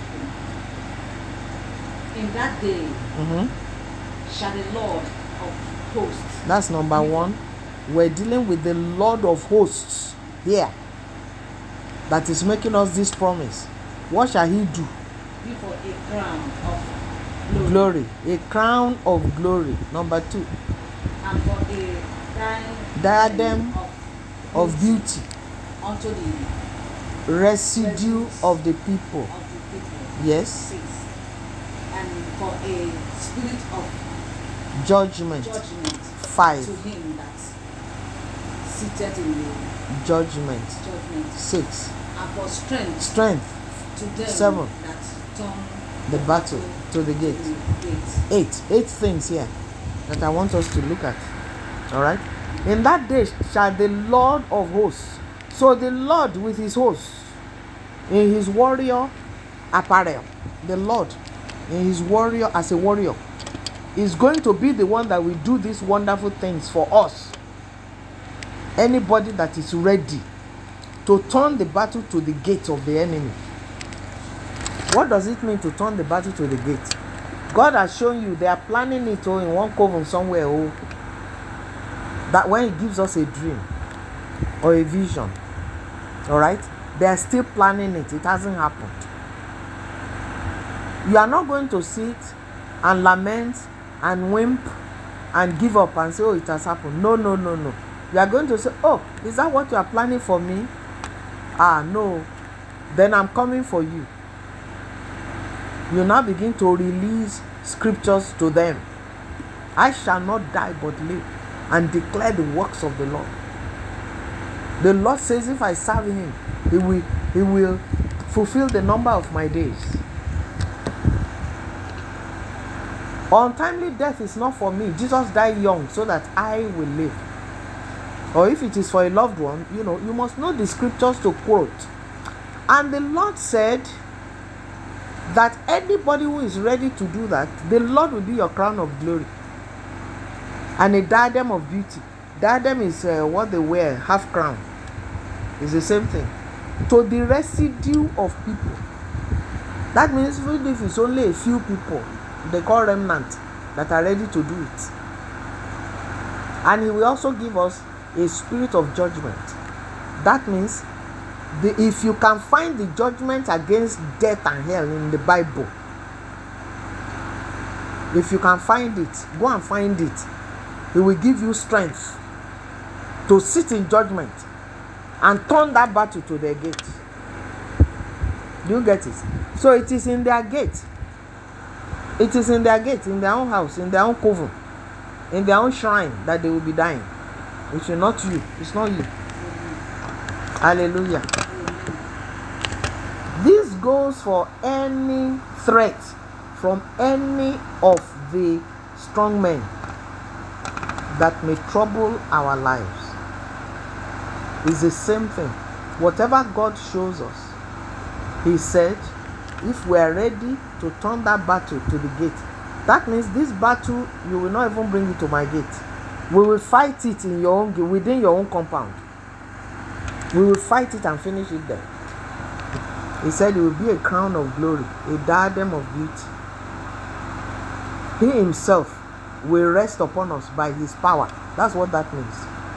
In that day Mm-hmm. shall the Lord of hosts. That's number one. We're dealing with the Lord of hosts here. That is making us this promise. What shall he do? Be for a crown of glory, Glory. A crown of glory. Number two. and for a diadem, Diadem of, of beauty. unto the Residue of the people. of the people. Yes. Six. And for a spirit of Judgment. judgment Five. to him that seated in the Judgment. judgment, Six. and for strength Strength. to them Seven. that turn The battle to the to gate. the gate. Eight. Eight things here that I want us to look at. Alright? In that day shall the Lord of hosts. So the Lord with his hosts, in his warrior apparel, the Lord in his warrior as a warrior, is going to be the one that will do these wonderful things for us. Anybody that is ready to turn the battle to the gate of the enemy. What does it mean to turn the battle to the gate? God has shown you they are planning it all in one coven somewhere. Oh, that when he gives us a dream or a vision, all right, they are still planning it. It hasn't happened. You are not going to sit and lament and wimp and give up and say, oh, it has happened. No, no, no, no. You are going to say, oh, is that what you are planning for me? Ah, no. Then I'm coming for you. You now begin to release scriptures to them. I shall not die but live and declare the works of the Lord. The Lord says if I serve him, he will, he will fulfill the number of my days. Untimely death is not for me. Jesus died young so that I will live. Or if it is for a loved one, you know, you must know the scriptures to quote. And the Lord said that anybody who is ready to do that, the Lord will be your crown of glory. And a diadem of beauty. Diadem is uh, what they wear, half crown. It's the same thing. To the residue of people. That means even if it's only a few people, they call remnant, that are ready to do it. And he will also give us a spirit of judgment. That means the, if you can find the judgment against death and hell in the Bible, if you can find it, go and find it. He will give you strength to sit in judgment and turn that battle to their gate. Do you get it? So it is in their gate. It is in their gate, in their own house, in their own coven, in their own shrine that they will be dying. It is not you. It's not you. Hallelujah. This goes for any threat from any of the strong men that may trouble our lives. It's the same thing. Whatever God shows us, he said, if we are ready to turn that battle to the gate, that means this battle, you will not even bring it to my gate. We will fight it in your own, within your own compound. We will fight it and finish it there. He said it will be a crown of glory, a diadem of beauty. He himself will rest upon us by his power. That's what that means.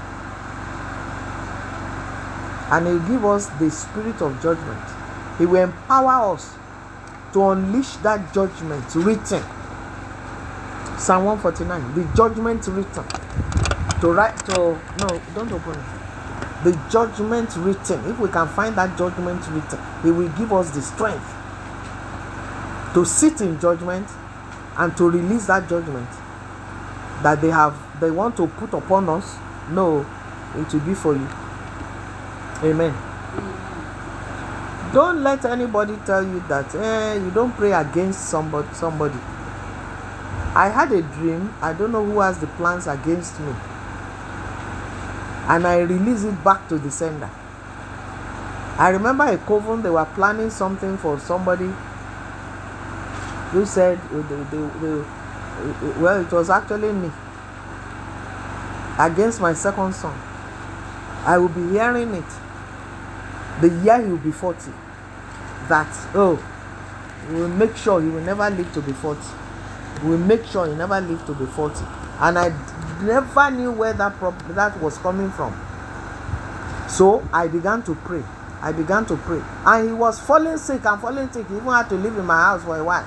And he will give us the spirit of judgment. He will empower us to unleash that judgment written. Psalm one forty-nine, the judgment written. To write, to, no, don't open it. The judgment written. If we can find that judgment written, he will give us the strength to sit in judgment and to release that judgment that they have, they want to put upon us. No, it will be for you. Amen. Don't let anybody tell you that eh, you don't pray against somebody. Somebody. I had a dream. I don't know who has the plans against me, and I release it back to the sender. I remember a coven, they were planning something for somebody who said, they, they, they, well, it was actually me, against my second son. I will be hearing it the year he will be forty, that, oh, we will make sure he will never live to be forty. We will make sure he never live to be forty. And I never knew where that prop- that was coming from. So I began to pray. I began to pray. And he was falling sick and falling sick. He even had to live in my house for a while.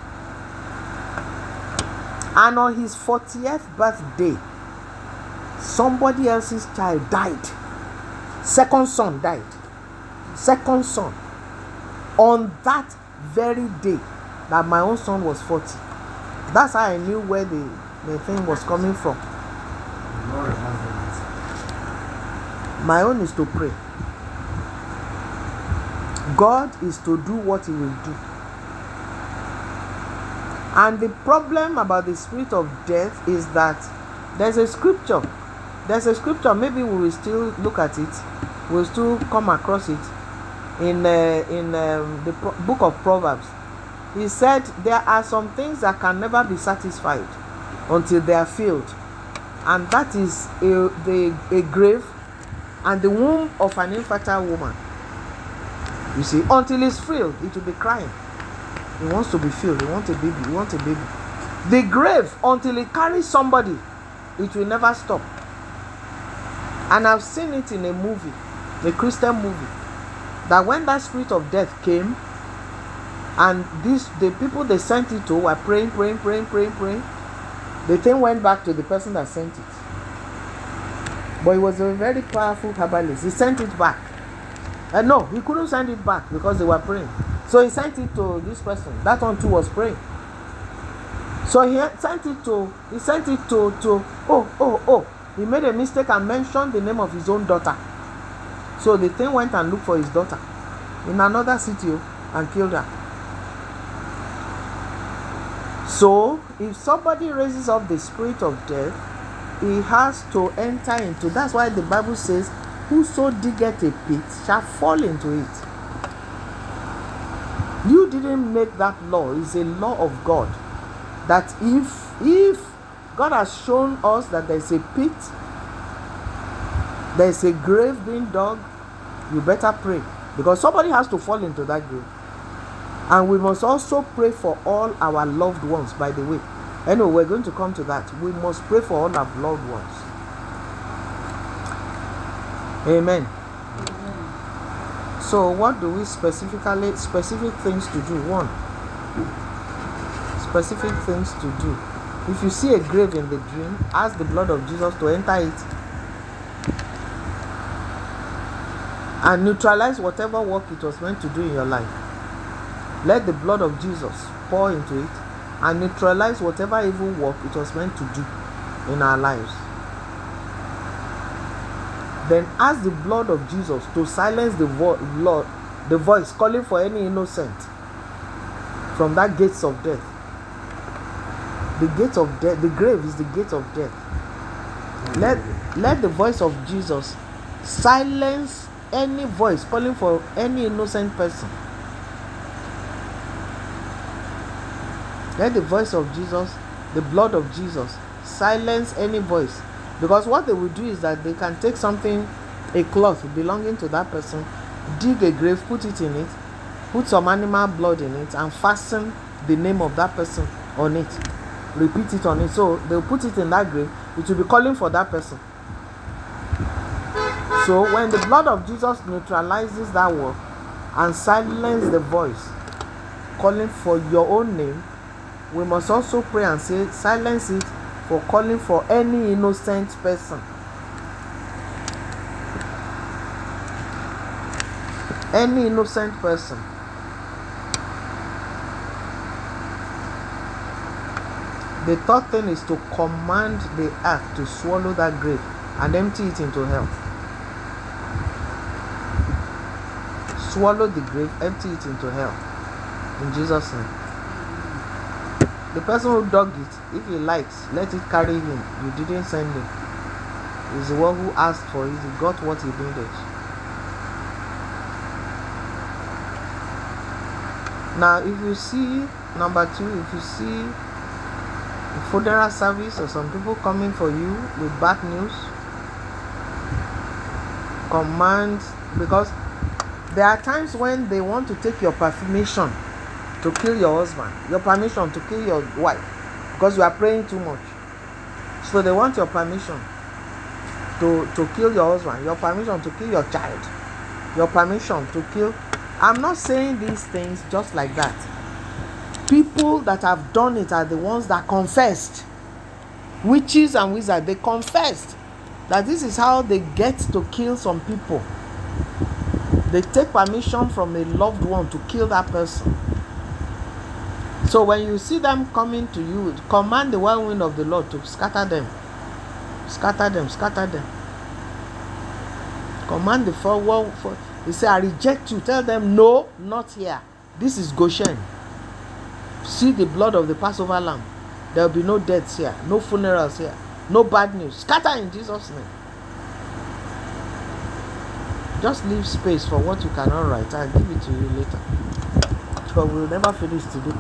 And on his fortieth birthday, somebody else's child died. Second son died. Second son. On that very day that my own son was forty. That's how I knew where the, the thing was coming from. My own is to pray. God is to do what he will do. And the problem about the spirit of death is that there's a scripture. There's a scripture, maybe we will still look at it. We'll still come across it in, uh, in um, the pro- book of Proverbs. He said there are some things that can never be satisfied until they are filled. And that is a, the, a grave and the womb of an infertile woman. You see, until it's filled, it will be crying. He wants to be filled. He wants a baby. He wants a baby. The grave, until it carries somebody, it will never stop. And I've seen it in a movie, a Christian movie, that when that spirit of death came, and this, the people they sent it to were praying, praying, praying, praying, praying, the thing went back to the person that sent it. But he was a very powerful herbalist. He sent it back. And no, he couldn't send it back because they were praying. So he sent it to this person. That one too was praying. So he sent it to, he sent it to, to, oh, oh, oh. He made a mistake and mentioned the name of his own daughter. So the thing went and looked for his daughter in another city and killed her. So if somebody raises up the spirit of death, he has to enter into, that's why the Bible says, whoso diggeth a pit shall fall into it. You didn't make that law. It's a law of God. That if if God has shown us that there's a pit, there's a grave being dug, you better pray. Because somebody has to fall into that grave. And we must also pray for all our loved ones, by the way. Anyway, we're going to come to that. We must pray for all our loved ones. Amen. Amen. So what do we specifically, specific things to do? One, specific things to do. If you see a grave in the dream, ask the blood of Jesus to enter it and neutralize whatever work it was meant to do in your life. Let the blood of Jesus pour into it and neutralize whatever evil work it was meant to do in our lives. Then ask the blood of Jesus to silence the, vo- Lord, the voice calling for any innocent from that gates of death. The gate of death, the grave is the gate of death. Let, let the voice of Jesus silence any voice calling for any innocent person. Let the voice of Jesus, the blood of Jesus, silence any voice. Because what they will do is that they can take something, a cloth belonging to that person, dig a grave, put it in it, put some animal blood in it, and fasten the name of that person on it. Repeat it on it. So they'll put it in that grave. It will be calling for that person. So when the blood of Jesus neutralizes that work and silences the voice calling for your own name, we must also pray and say, silence it for calling for any innocent person. Any innocent person. The third thing is to command the earth to swallow that grave and empty it into hell. Swallow the grave, empty it into hell. In Jesus' name. The person who dug it, if he likes, let it carry him. You didn't send him. He's the one who asked for it. He got what he needed. Now, if you see, number two, if you see a funeral service or some people coming for you with bad news, command, because there are times when they want to take your permission to kill your husband, your permission to kill your wife, because you are praying too much. So they want your permission to, to kill your husband, your permission to kill your child, your permission to kill. I'm not saying these things just like that. People that have done it are the ones that confessed. Witches and wizards, they confessed that this is how they get to kill some people. They take permission from a loved one to kill that person. So when you see them coming to you, command the whirlwind of the Lord to scatter them. Scatter them, scatter them. Command the forward. For, they say, I reject you. Tell them, no, not here. This is Goshen. See the blood of the Passover lamb. There will be no deaths here, no funerals here, no bad news. Scatter in Jesus' name. Just leave space for what you cannot write. I'll give it to you later. But we'll never finish today.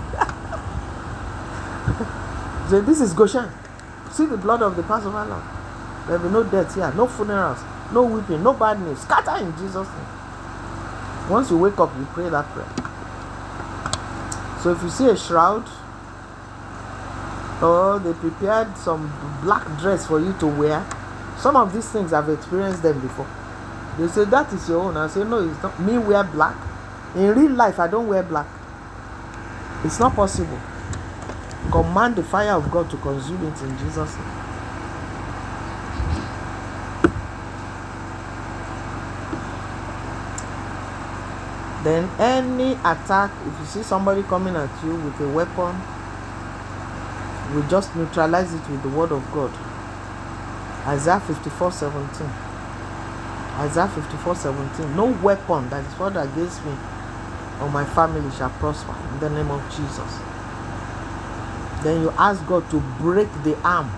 So this is Goshen. See the blood of the Passover lamb. There will be no deaths here, no funerals, no weeping, no bad news. Scatter in Jesus' name. Once you wake up, you pray that prayer. So if you see a shroud, or they prepared some black dress for you to wear, some of these things I've experienced them before. They say that is your own. I say no, it's not. Me wear black. In real life, I don't wear black. It's not possible. Command the fire of God to consume it in Jesus' name. Then any attack, if you see somebody coming at you with a weapon, we just neutralize it with the word of God. Isaiah fifty-four seventeen. Isaiah fifty-four seventeen. No weapon that is formed against me or my family shall prosper in the name of Jesus. Then you ask God to break the arm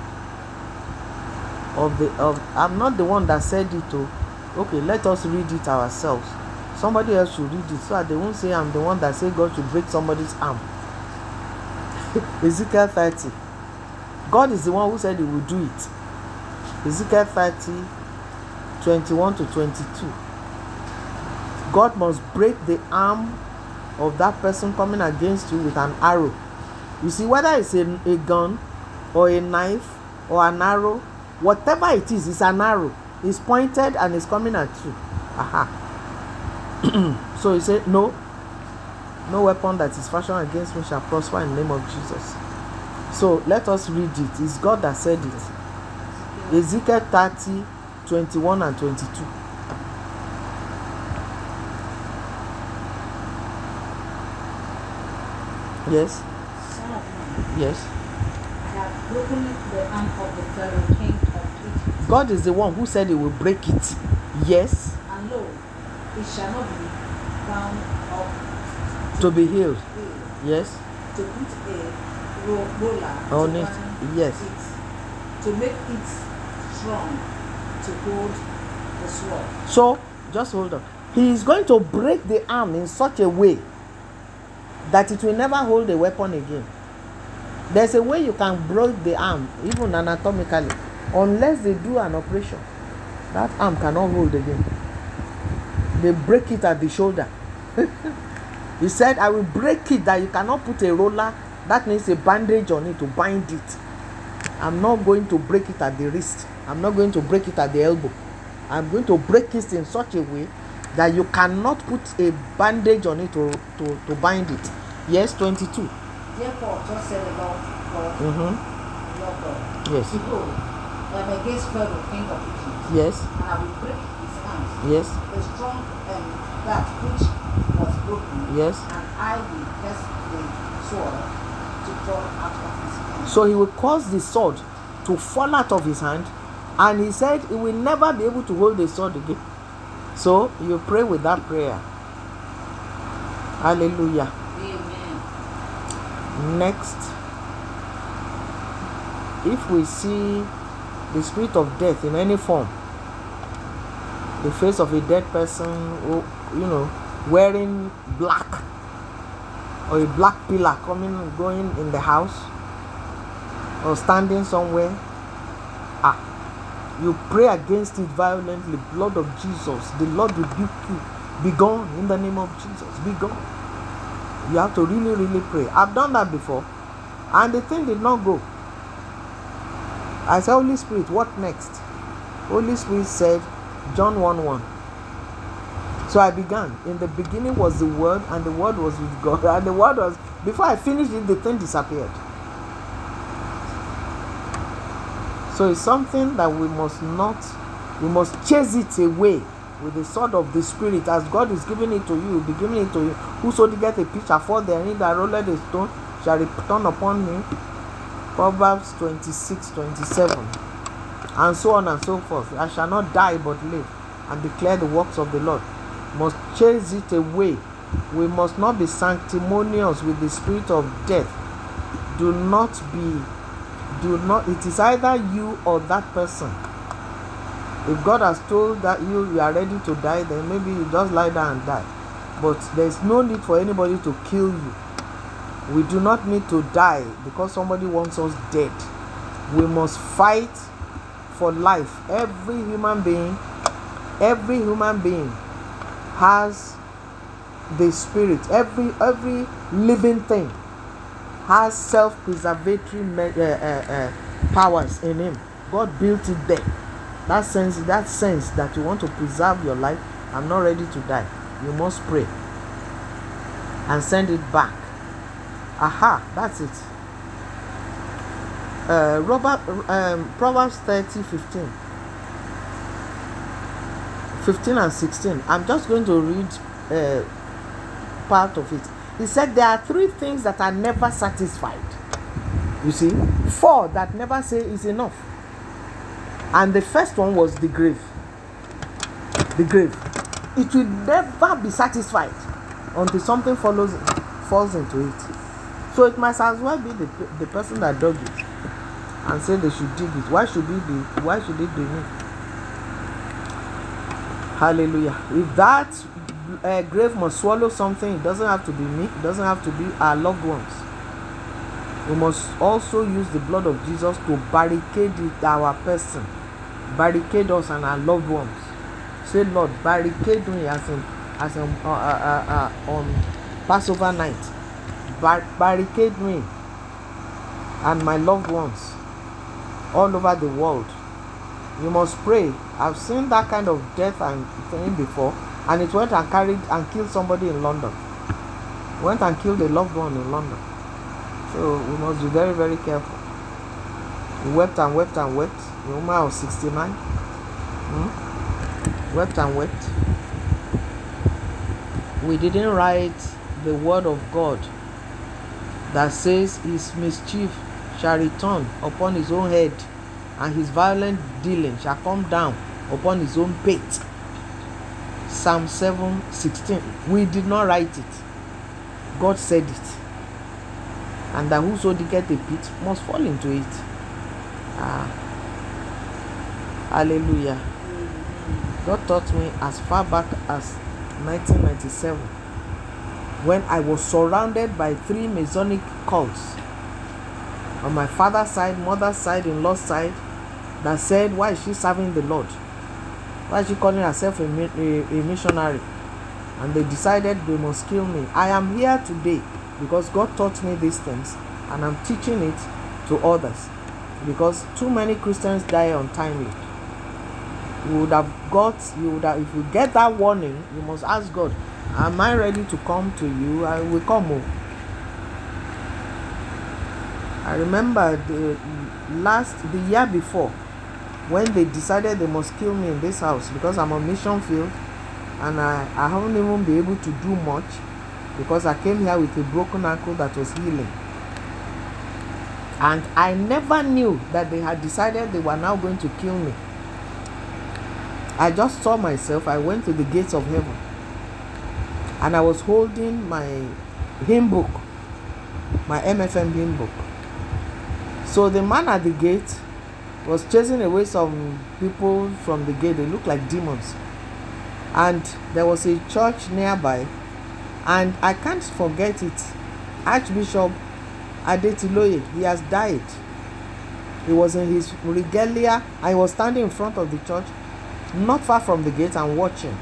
of the of I'm not the one that said it to. Okay, let us read it ourselves. Somebody else should read it so that they won't say I'm the one that said God should break somebody's arm. Ezekiel thirty. God is the one who said he will do it. Ezekiel thirty, twenty-one to twenty-two. God must break the arm of that person coming against you with an arrow. You see, whether it's a, a gun or a knife or an arrow, whatever it is, it's an arrow. It's pointed and it's coming at you. Aha. So he said, no, no weapon that is fashioned against me shall prosper in the name of Jesus. So let us read it. It's God that said it. Ezekiel thirty, twenty-one and twenty-two. Yes. Son of man, Yes. I have broken the arm of the Pharaoh king of Egypt, God is the one who said he will break it. Yes. and lo, it shall not be bound up To be healed. healed, Yes. to put a ro- roller On to it. bind Yes. it, to make it strong, to hold the sword. So, just hold on. He is going to break the arm in such a way that it will never hold a weapon again. There's a way you can break the arm, even anatomically, unless they do an operation. That arm cannot hold again. They break it at the shoulder. He said, I will break it that you cannot put a roller, that means a bandage on it to bind it. I'm not going to break it at the wrist. I'm not going to break it at the elbow. I'm going to break it in such a way that you cannot put a bandage on it to, to, to bind it. Yes, twenty-two. Therefore, just said the Lord God, Mm-hmm. Lord God, Yes. behold, I am against Pharaoh king of Egypt, Yes. and I will break his arms, Yes. the strong um, that which was broken, Yes. and I will cast the sword to fall out of his hand. So he will cause the sword to fall out of his hand, and he said he will never be able to hold the sword again. So you pray with that prayer. Hallelujah. Amen. Next, if we see the spirit of death in any form, the face of a dead person, who, you know, wearing black, or a black pillar coming and going in the house, or standing somewhere, ah, you pray against it violently. Blood of Jesus, the Lord rebuke you. Be gone in the name of Jesus. Be gone. You have to really, really pray. I've done that before, and the thing did not go. I said, Holy Spirit, what next? Holy Spirit said, John one one. So I began. In the beginning was the Word, and the Word was with God. And the Word was, before I finished it, the thing disappeared. So it's something that we must not, we must chase it away with the sword of the Spirit. As God is giving it to you, will be giving it to you. Whoso did get a pitcher for therein that rolled a stone shall return upon him. Proverbs twenty-six, twenty-seven. And so on and so forth. I shall not die but live and declare the works of the Lord. Must chase it away. We must not be sanctimonious with the spirit of death. Do not be, do not, it is either you or that person. If God has told that you, you are ready to die, then maybe you just lie down and die. But there is no need for anybody to kill you. We do not need to die because somebody wants us dead. We must fight for life. Every human being, every human being has the spirit. Every every living thing has self-preservatory me- uh, uh, uh, powers in him. God built it there. That sense, that sense that you want to preserve your life. I'm not ready to die. You must pray and send it back. Aha, that's it. Uh, Robert, um, Proverbs thirty, fifteen. fifteen and sixteen. I'm just going to read uh, part of it. He said there are three things that are never satisfied. You see, four that never say is enough. And the first one was the grave. The grave. It will never be satisfied until something follows, falls into it. So it might as well be the, the person that dug it and say they should dig it. Why should it be? Why should it be me? Hallelujah. If that uh, grave must swallow something, it doesn't have to be me. It doesn't have to be our loved ones. We must also use the blood of Jesus to barricade it, our person, barricade us and our loved ones. Say, Lord, barricade me as in, as in, uh, uh, uh, uh, on Passover night. Bar- barricade me and my loved ones all over the world. You must pray. I've seen that kind of death and thing before, and it went and carried and killed somebody in London. Went and killed a loved one in London. So we must be very, very careful. We wept and wept and wept. The woman was sixty-nine. Hmm? Wept and wept. We didn't write the word of God that says his mischief shall return upon his own head, and his violent dealing shall come down upon his own pate. Psalm seven sixteen. We did not write it. God said it. And that whoso diggeth a pit must fall into it. Ah. Hallelujah. God taught me as far back as nineteen ninety-seven, when I was surrounded by three Masonic cults on my father's side, mother's side, in-law's side, that said, why is she serving the Lord? Why is she calling herself a, a, a missionary? And they decided they must kill me. I am here today because God taught me these things, and I'm teaching it to others, because too many Christians die untimely. You would have got, you would have, if you get that warning, you must ask God, am I ready to come to you? I will come home. I remember the last, the year before, when they decided they must kill me in this house because I'm on mission field, and I, I haven't even been able to do much because I came here with a broken ankle that was healing. And I never knew that they had decided they were now going to kill me. I just saw myself, I went to the gates of heaven, and I was holding my hymn book, my M F M hymn book. So the man at the gate was chasing away some people from the gate. They looked like demons. And there was a church nearby, and I can't forget it. Archbishop Adetiloye, he has died. He was in his regalia. I was standing in front of the church, not far from the gate, and watching.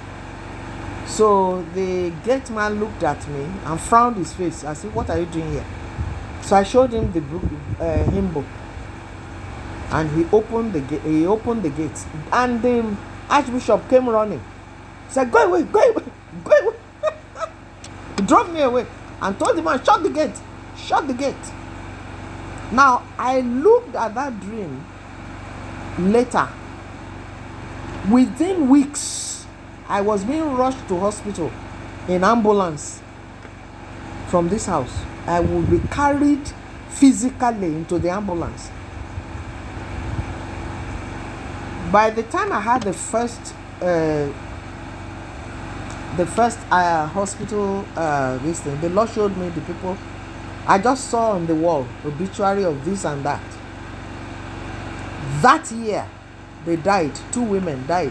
So the gate man looked at me and frowned his face. I said, what are you doing here? So I showed him the book, uh, hymn book, and he opened the gate. He opened the gates, and the Archbishop came running. He said, "Go away, go away, go away!" He drove me away and told the man, "Shut the gate, shut the gate." Now I looked at that dream later. Within weeks, I was being rushed to hospital in ambulance from this house. I would be carried physically into the ambulance. By the time I had the first, uh, the first uh, hospital uh, this thing, the Lord showed me the people. I just saw on the wall obituary of this and that. That year, they died. Two women died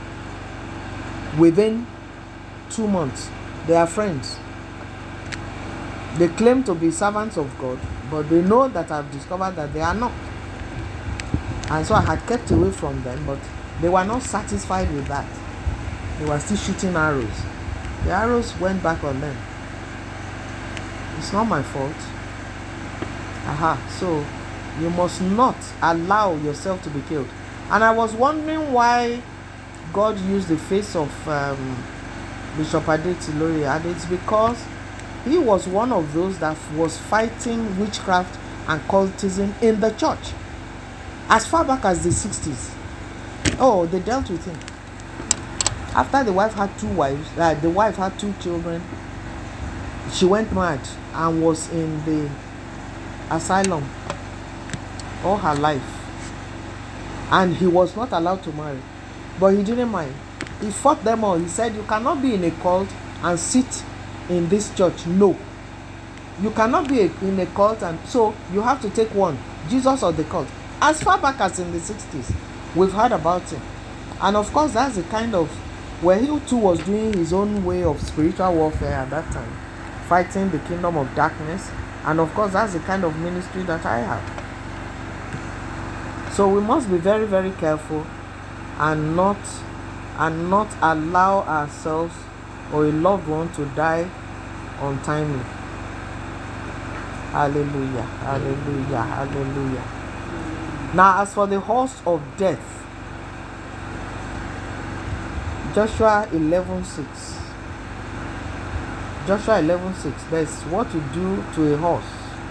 within two months. They are friends. They claim to be servants of God, but they know that I've discovered that they are not. And so I had kept away from them, but they were not satisfied with that. They were still shooting arrows. The arrows went back on them. It's not my fault. Aha. So you must not allow yourself to be killed. And I was wondering why God used the face of um, Bishop Adetiloye, and it's because he was one of those that was fighting witchcraft and cultism in the church as far back as the sixties. Oh, they dealt with him. After the wife had two wives, uh, the wife had two children, she went mad and was in the asylum all her life. And he was not allowed to marry. But he didn't mind. He fought them all. He said, you cannot be in a cult and sit in this church. No. You cannot be in a cult, and so you have to take one, Jesus or the cult. As far back as in the sixties, we've heard about him. And of course, that's the kind of, where he too was doing his own way of spiritual warfare at that time, fighting the kingdom of darkness. And of course, that's the kind of ministry that I have. So we must be very, very careful and not and not allow ourselves or a loved one to die untimely. Hallelujah, hallelujah, hallelujah. Now, as for the horse of death, Joshua eleven six. Joshua eleven six. There's what you do to a horse.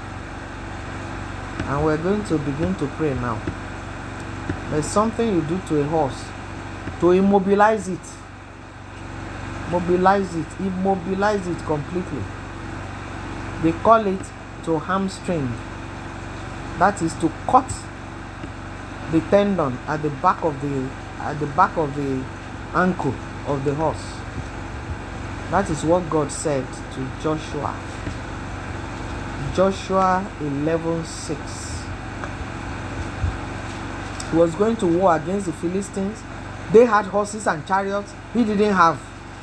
And we're going to begin to pray now. There's something you do to a horse to immobilize it. Mobilize it. Immobilize it completely. They call it to hamstring. That is to cut the tendon at the back of the at the back of the ankle of the horse. That is what God said to Joshua. Joshua eleven six. He was going to war against the Philistines. They had horses and chariots. He didn't have.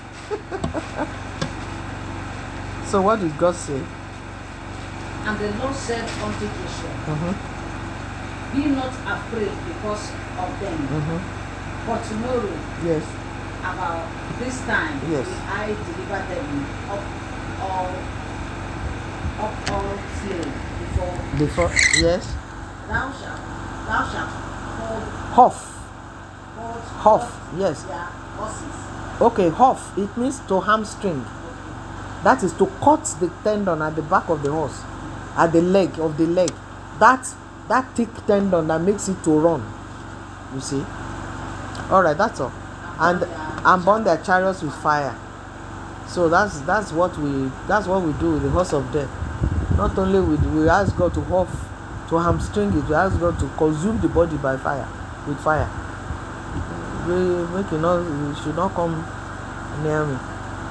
So what did God say? And the Lord said unto Joshua, Mm-hmm. be not afraid because of them, Mm-hmm. but tomorrow Yes. about this time Yes. will I deliver them up all up all slain before Before yes. thou shalt thou shalt hold Huff. hold Huff. Yes. their horses. Okay, huff. It means to hamstring. That is to cut the tendon at the back of the horse, at the leg of the leg. That that thick tendon that makes it to run. You see. All right. That's all. And and burn their chariots with fire. So that's that's what we that's what we do with the horse of death. Not only we we ask God to huff, to hamstring it, we ask God to consume the body by fire, with fire. We make you know you should not come near me.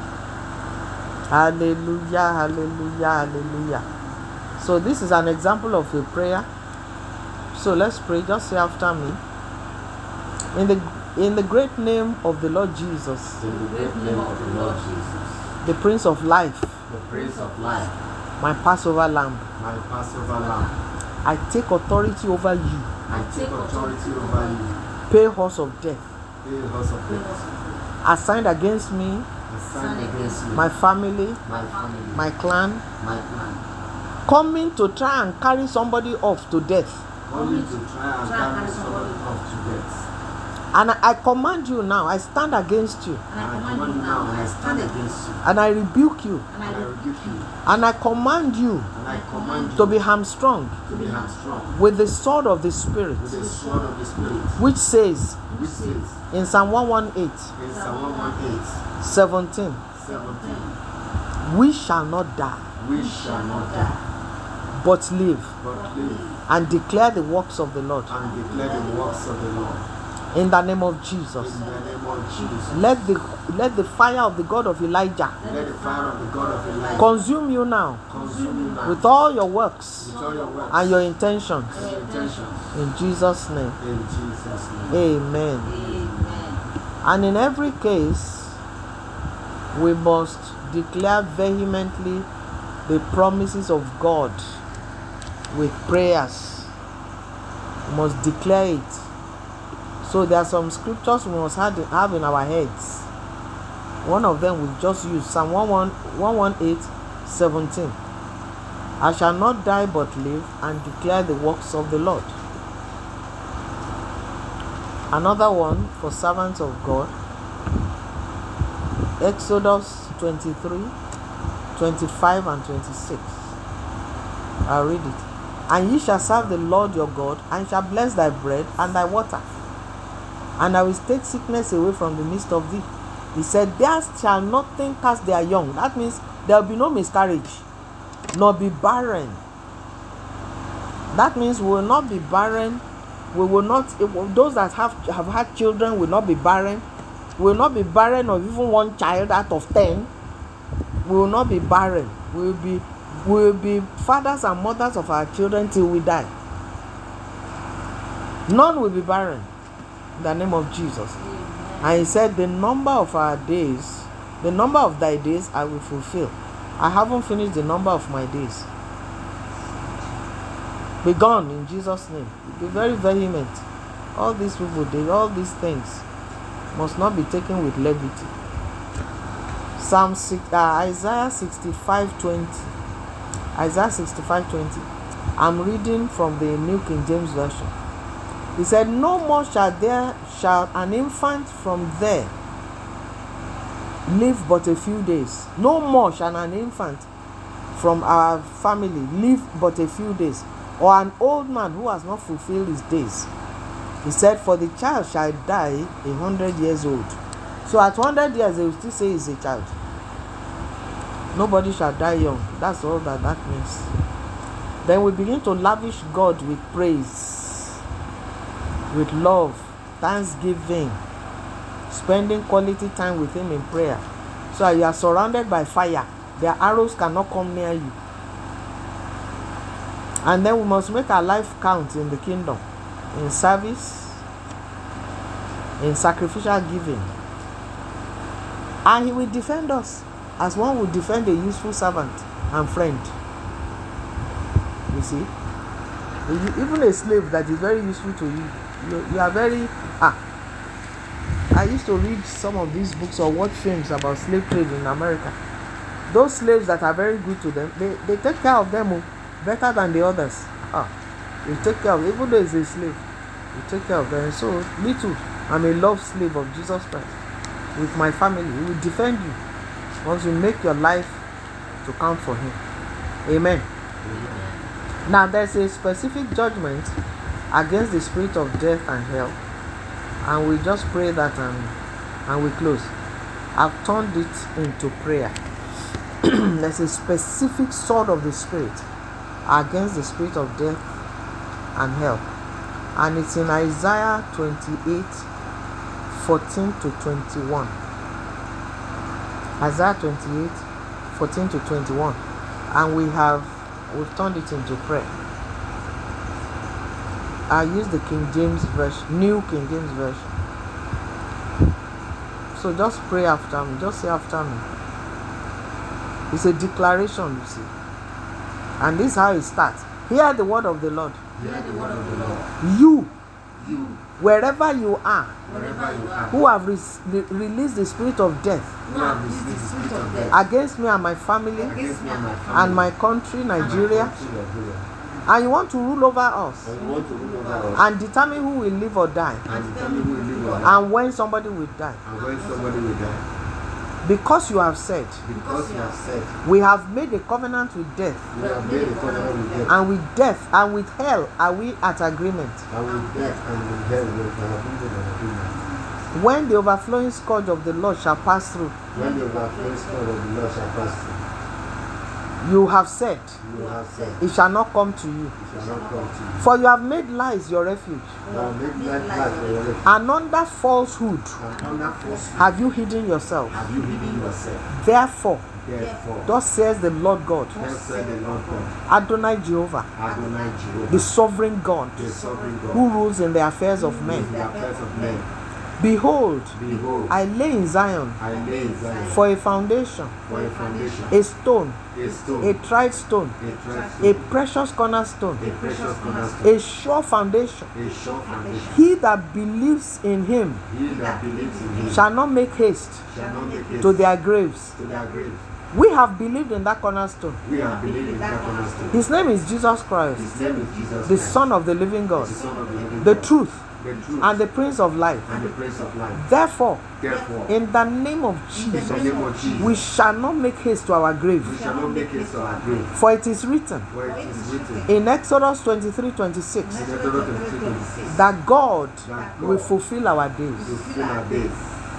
Hallelujah, hallelujah, hallelujah. So this is an example of a prayer. So let's pray. Just say after me. In the in the great name of the Lord Jesus, In the great name of the Lord Jesus, the Prince of Life, the Prince of Life, my Passover lamb, my Passover lamb, I take authority over you, I take authority over you, pay horse of death, the horse of death, assigned against me, assigned against me, my family, my family, my clan, my clan, coming to try and carry somebody off to death. coming to try and carry somebody off to death. And I, I command you now, I stand against you, And And I I command command you you now, now, and I stand against you, and I rebuke you, and and I I rebuke rebuke you, and I command you and I command to you be hamstrung to be hamstrung with the sword of the Spirit, with the sword of the Spirit, which says which says in Psalm one eighteen, in Psalm one eighteen, seventeen, seventeen, we shall not die, we shall not die, but live but live and declare the works of the Lord. and declare the works of the Lord. In the name of Jesus. In the name of Jesus. Let the let the fire of the God of Elijah Let the fire of the God of Elijah consume you now consume you now with all your works with all your works and your intentions. and your intentions. In Jesus' name. In Jesus' name. Amen. Amen. And in every case, we must declare vehemently the promises of God with prayers. We must declare it. So there are some scriptures we must have have in our heads. One of them we just use Psalm one eighteen, seventeen. I shall not die but live and declare the works of the Lord. Another one for servants of God. Exodus twenty-three, twenty-five and twenty-six. I'll read it. And ye shall serve the Lord your God, and shall bless thy bread and thy water. And I will take sickness away from the midst of thee. He said, there shall nothing cast their young. That means there will be no miscarriage, nor be barren. That means we will not be barren. We will not, those that have, have had children will not be barren. We will not be barren of even one child out of ten. We will not be barren. We will be, we will be fathers and mothers of our children till we die. None will be barren. In the name of Jesus. And he said, the number of our days, the number of thy days I will fulfill. I haven't finished the number of my days. Be gone in Jesus' name. Be very vehement. All these people, they, all these things must not be taken with levity. Psalm six, uh, Isaiah sixty-five twenty. Isaiah sixty-five twenty. I'm reading from the New King James Version. He said, "No more shall there shall an infant from there live but a few days. No more shall an infant from our family live but a few days, or an old man who has not fulfilled his days." He said, "For the child shall die a hundred years old." So at hundred years, they will still say he's a child. Nobody shall die young. That's all that that means. Then we begin to lavish God with praise, with love, thanksgiving, spending quality time with Him in prayer. So you are surrounded by fire. Their arrows cannot come near you. And then we must make our life count in the kingdom, in service, in sacrificial giving. And He will defend us as one would defend a useful servant and friend. You see? Even a slave that is very useful to you, you, you are very... Ah, I used to read some of these books or watch films about slave trade in America. Those slaves that are very good to them, they, they take care of them better than the others. Ah, you take care of, even though it's a slave, you take care of them. So, me too, I'm a love slave of Jesus Christ. With my family, He will defend you once you make your life to count for Him. Amen. Amen. Now, there's a specific judgment against the spirit of death and hell. And we just pray that and, and we close. I've turned it into prayer. There's a specific sword of the Spirit against the spirit of death and hell. And it's in Isaiah twenty-eight, fourteen to twenty-one. Isaiah twenty-eight, fourteen to twenty-one. And we have, we've turned it into prayer. I use the King James Version, New King James Version. So just pray after me, just say after me. It's a declaration, you see. And this is how it starts. Hear the word of the Lord. Hear the word of the Lord. You, You, wherever you are, wherever you are, who have re- re- released the spirit of death who have received the spirit of death against me and my family against me and my family and my country, Nigeria, and my country, Nigeria, and you want to rule over us and you want to rule over us and determine who will live or die, and determine who will live or die, and when somebody will die, and when somebody will die, because you have said, because you have said, we have made a covenant with death, we have made a covenant with death, and with death and with hell are we at agreement. and with death and with hell we have made an agreement. When the overflowing scourge of the Lord shall pass through, When the overflowing spirit of the Lord shall pass through, you have said, you have said, it shall not come to you. it shall not come to you. For you have made lies your refuge, You have made life life for your refuge, and under falsehood and under falsehood have you hidden yourself. have you hidden yourself. Therefore, Therefore, thus says the Lord God, thus said the Lord God, Adonai Jehovah, Adonai Jehovah, the sovereign God, the sovereign God, who rules in the affairs of in men. the affairs of men. Behold, Behold, I lay in Zion I lay in Zion for a foundation, for a foundation, a stone, a stone, a tried stone, a tried a stone, precious cornerstone, a precious cornerstone, a sure foundation. a sure foundation. He that believes in him He that believes in him shall not make haste shall not make haste to their graves. to their grave. We have believed in that cornerstone. We have believed in that cornerstone. His name is Jesus Christ, His name is Jesus the Christ, Son of the living God, the Son of the living the God, truth, the truth, and the Prince of life. and the Prince of life. Therefore, Therefore, in the name of in the Jesus, name of Jesus, we shall not make haste to our we grave. shall not make haste to our grave. For it is written For it is written in Exodus twenty-three twenty-six in Exodus twenty-three twenty-six that God that will God fulfill our will days. fill our days.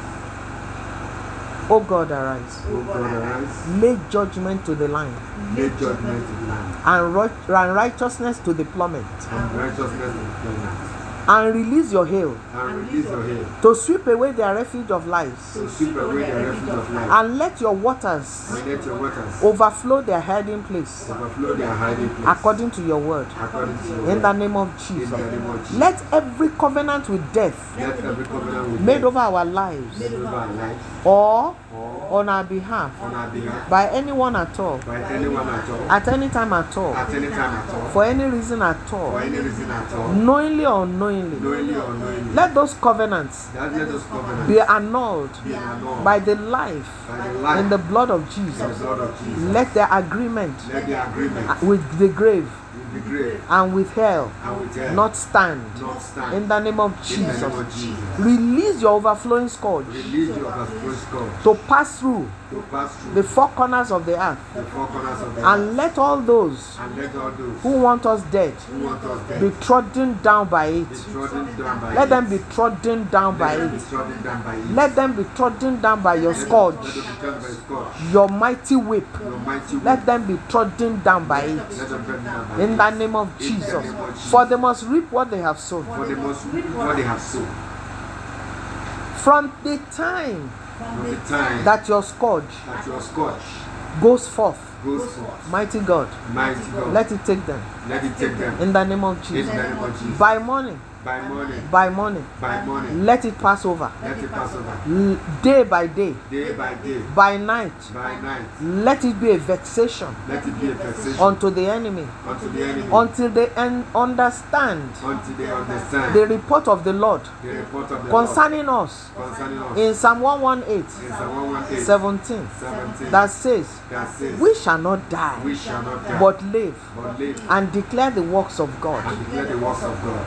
O God, arise. O God, arise, Lay judgment to the line, make judgment to the land, and right- and righteousness to the plummet, and righteousness to the planet, and release your hail and release your hail to sweep away their refuge of lives, to sweep away the refuge of life, and let your waters and let your waters overflow their hiding place, overflow their hiding place, according to your word. according to your In word. the name of In Jesus. the name of Jesus. Let every covenant with death Let every covenant with made death over our lives made over our lives or or on our behalf on our behalf by anyone at all, by anyone at all, at any time at all, at any time at all, for any reason at for all, any reason at all, knowingly or knowingly unknowingly. knowingly or unknowingly. Let those covenants That let us covenant be annulled be annulled by the life by the life in the blood of in the Jesus. blood of Jesus. Let their agreement Let the agreement with the grave with the grave and with hell and with hell not stand. not stand. In the name of In the name Jesus. of Jesus. Release your overflowing scourge Release your overflow scourge to pass through to pass through the four corners of the earth, the four corners of the and earth. let all those And let all those who want us dead who want us dead be trodden down by it. be trodden down by Let it. them be trodden down by Let them be it. trodden down by it. Let them be trodden down by your Let them scourge, be trodden by scourge. your mighty whip. Your mighty Let will. them be trodden down by it. Let them be trodden down by In it. the name of In the Jesus. name of Jesus. For they must reap what they have sown. For they must reap what they have sown. From the time From the time that your scourge that your scourge goes forth, goes forth, mighty God, mighty God, let it take them. let it take them. In the name of In Jesus. the name of Jesus. By morning, By morning, by morning, by morning, let it pass over. let it pass over. L- Day by day, Day by day, by night, by night, let it be a vexation let it be a vexation unto the enemy, unto the enemy until they en- understand until they understand the report of the Lord the report of the Lord concerning us concerning us. in Psalm one eighteen, In Psalm one one eight, seventeen, seventeen, that says, that says, we shall not die, we shall not die, but live but live and declare the works of God. and declare the works of God.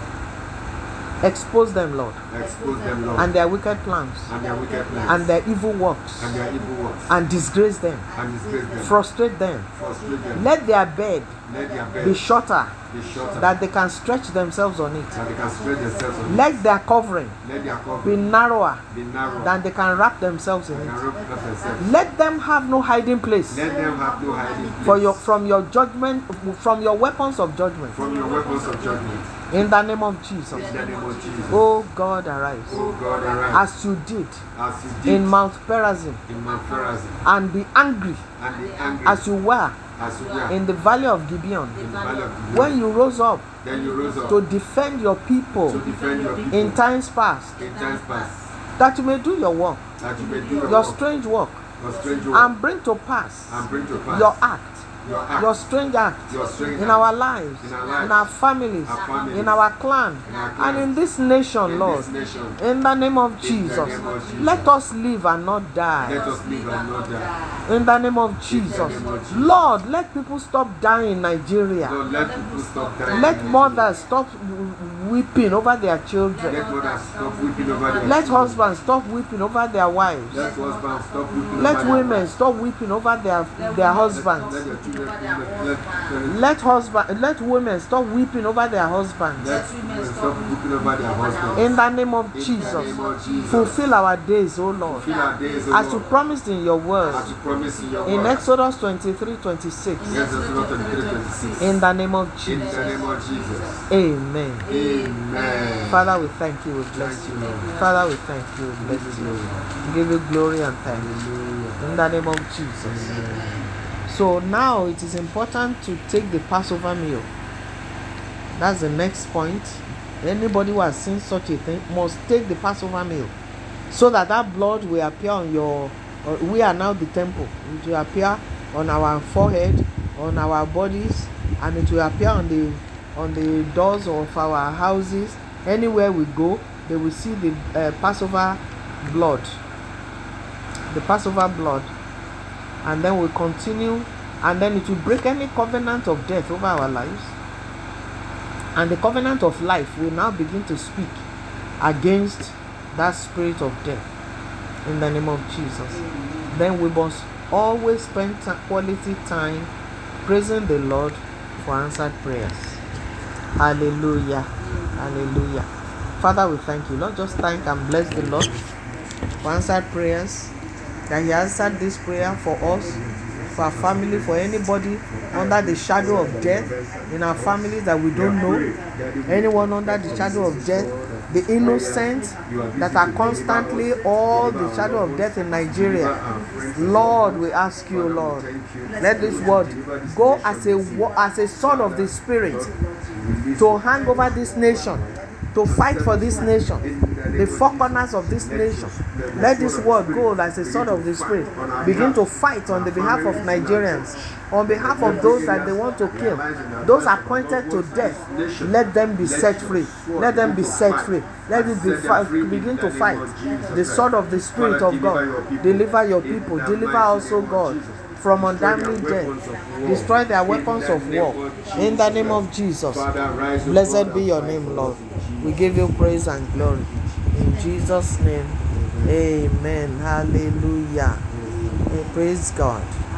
Expose them, Lord, Expose them, Lord, and their wicked plans, and their wicked plans, and their evil works, and their evil works, and disgrace them, and disgrace them, frustrate them. frustrate them. Let their bed Let their bed be shorter, be shorter, that they can stretch themselves on it. that they can spread themselves on it. Let their covering Let their be covering narrower, be narrow, than they can wrap themselves in they can it. wrap up themselves. Let them have no hiding place Let them have no hiding place for your from your judgment, from your weapons of judgment. from your weapons of judgment. In the name of Jesus. In the name of Jesus. Oh God, arise, Oh God, arise as you did as you did in Mount Perazim, in Mount Perazim, and be angry and be angry as you were as you were in the valley of Gibeon, in the valley of Gibeon. when you rose up Then you rose up to defend your to people defend your people in times past, in times past, that you may do your work, that you may do your, your work, strange work, your strange work, and bring to pass and bring to pass your act, your act, your strange act your strange in act our lives, in our lives, in our families, our families, in our clan, in our and clan, in this nation, in Lord. this nation. In the name of In the Jesus, name of Jesus. let us live and not Let die. us live and not die. In the name of Jesus, name of Jesus. Lord, let people stop dying in Nigeria. Lord, let people stop dying. Let mothers stop weeping over their children. Let mothers stop weeping over their Let children. husbands stop weeping over their wives. Let husbands stop weeping Let over their women wives. stop weeping over their their Let, husbands. let your children let, let, Let husband let women stop weeping over their husbands. let women stop weeping over their husbands. In the name of In the Jesus, name of Jesus. fulfill our days, O Lord, Fill our days, O as you Lord, promised in your word. as you promised in your In word. Exodus twenty-three twenty-six. Exodus twenty-three twenty-six. In the name of In Jesus. the name of Jesus. Amen. Amen. Father, we thank you, we bless Thank you. you, Lord. Father, we thank you, we bless Give you. you glory. We give you glory and thanks. Hallelujah. In the name of Jesus. So now it is important to take the Passover meal. That's the next point. Anybody who has seen such a thing must take the Passover meal, so that that blood will appear on your, uh, we are now the temple. It will appear on our forehead, on our bodies, and it will appear on the on the doors of our houses. Anywhere we go, they will see the uh, Passover blood, the Passover blood, and then we continue, and then it will break any covenant of death over our lives, and the covenant of life will now begin to speak against that spirit of death in the name of Jesus. Then we must always spend t- quality time praising the Lord for answered prayers. Hallelujah. Hallelujah. Father, we thank you. Lord, just thank and bless the Lord for answered prayers, that He answered this prayer for us, for our family, for anybody under the shadow of death in our families that we don't know, anyone under the shadow of death, the innocent that are constantly all the shadow of death in Nigeria. Lord, we ask you, Lord, let this word go as a as a sword of the Spirit to hang over this nation to fight for this nation, the four corners of this nation. Let this word go as a sword of the Spirit. Begin to fight on the behalf of Nigerians, on behalf of those that they want to kill, those appointed to death. Let them be set free. Let them be set free. Let it be fight. Begin to fight. The sword of the Spirit of God. Deliver your people. Deliver also, God, from untimely death. Destroy their weapons of war. In the name of Jesus. Blessed be your name, Lord. We give you praise and glory. In Jesus' name. Amen. Hallelujah. Praise God.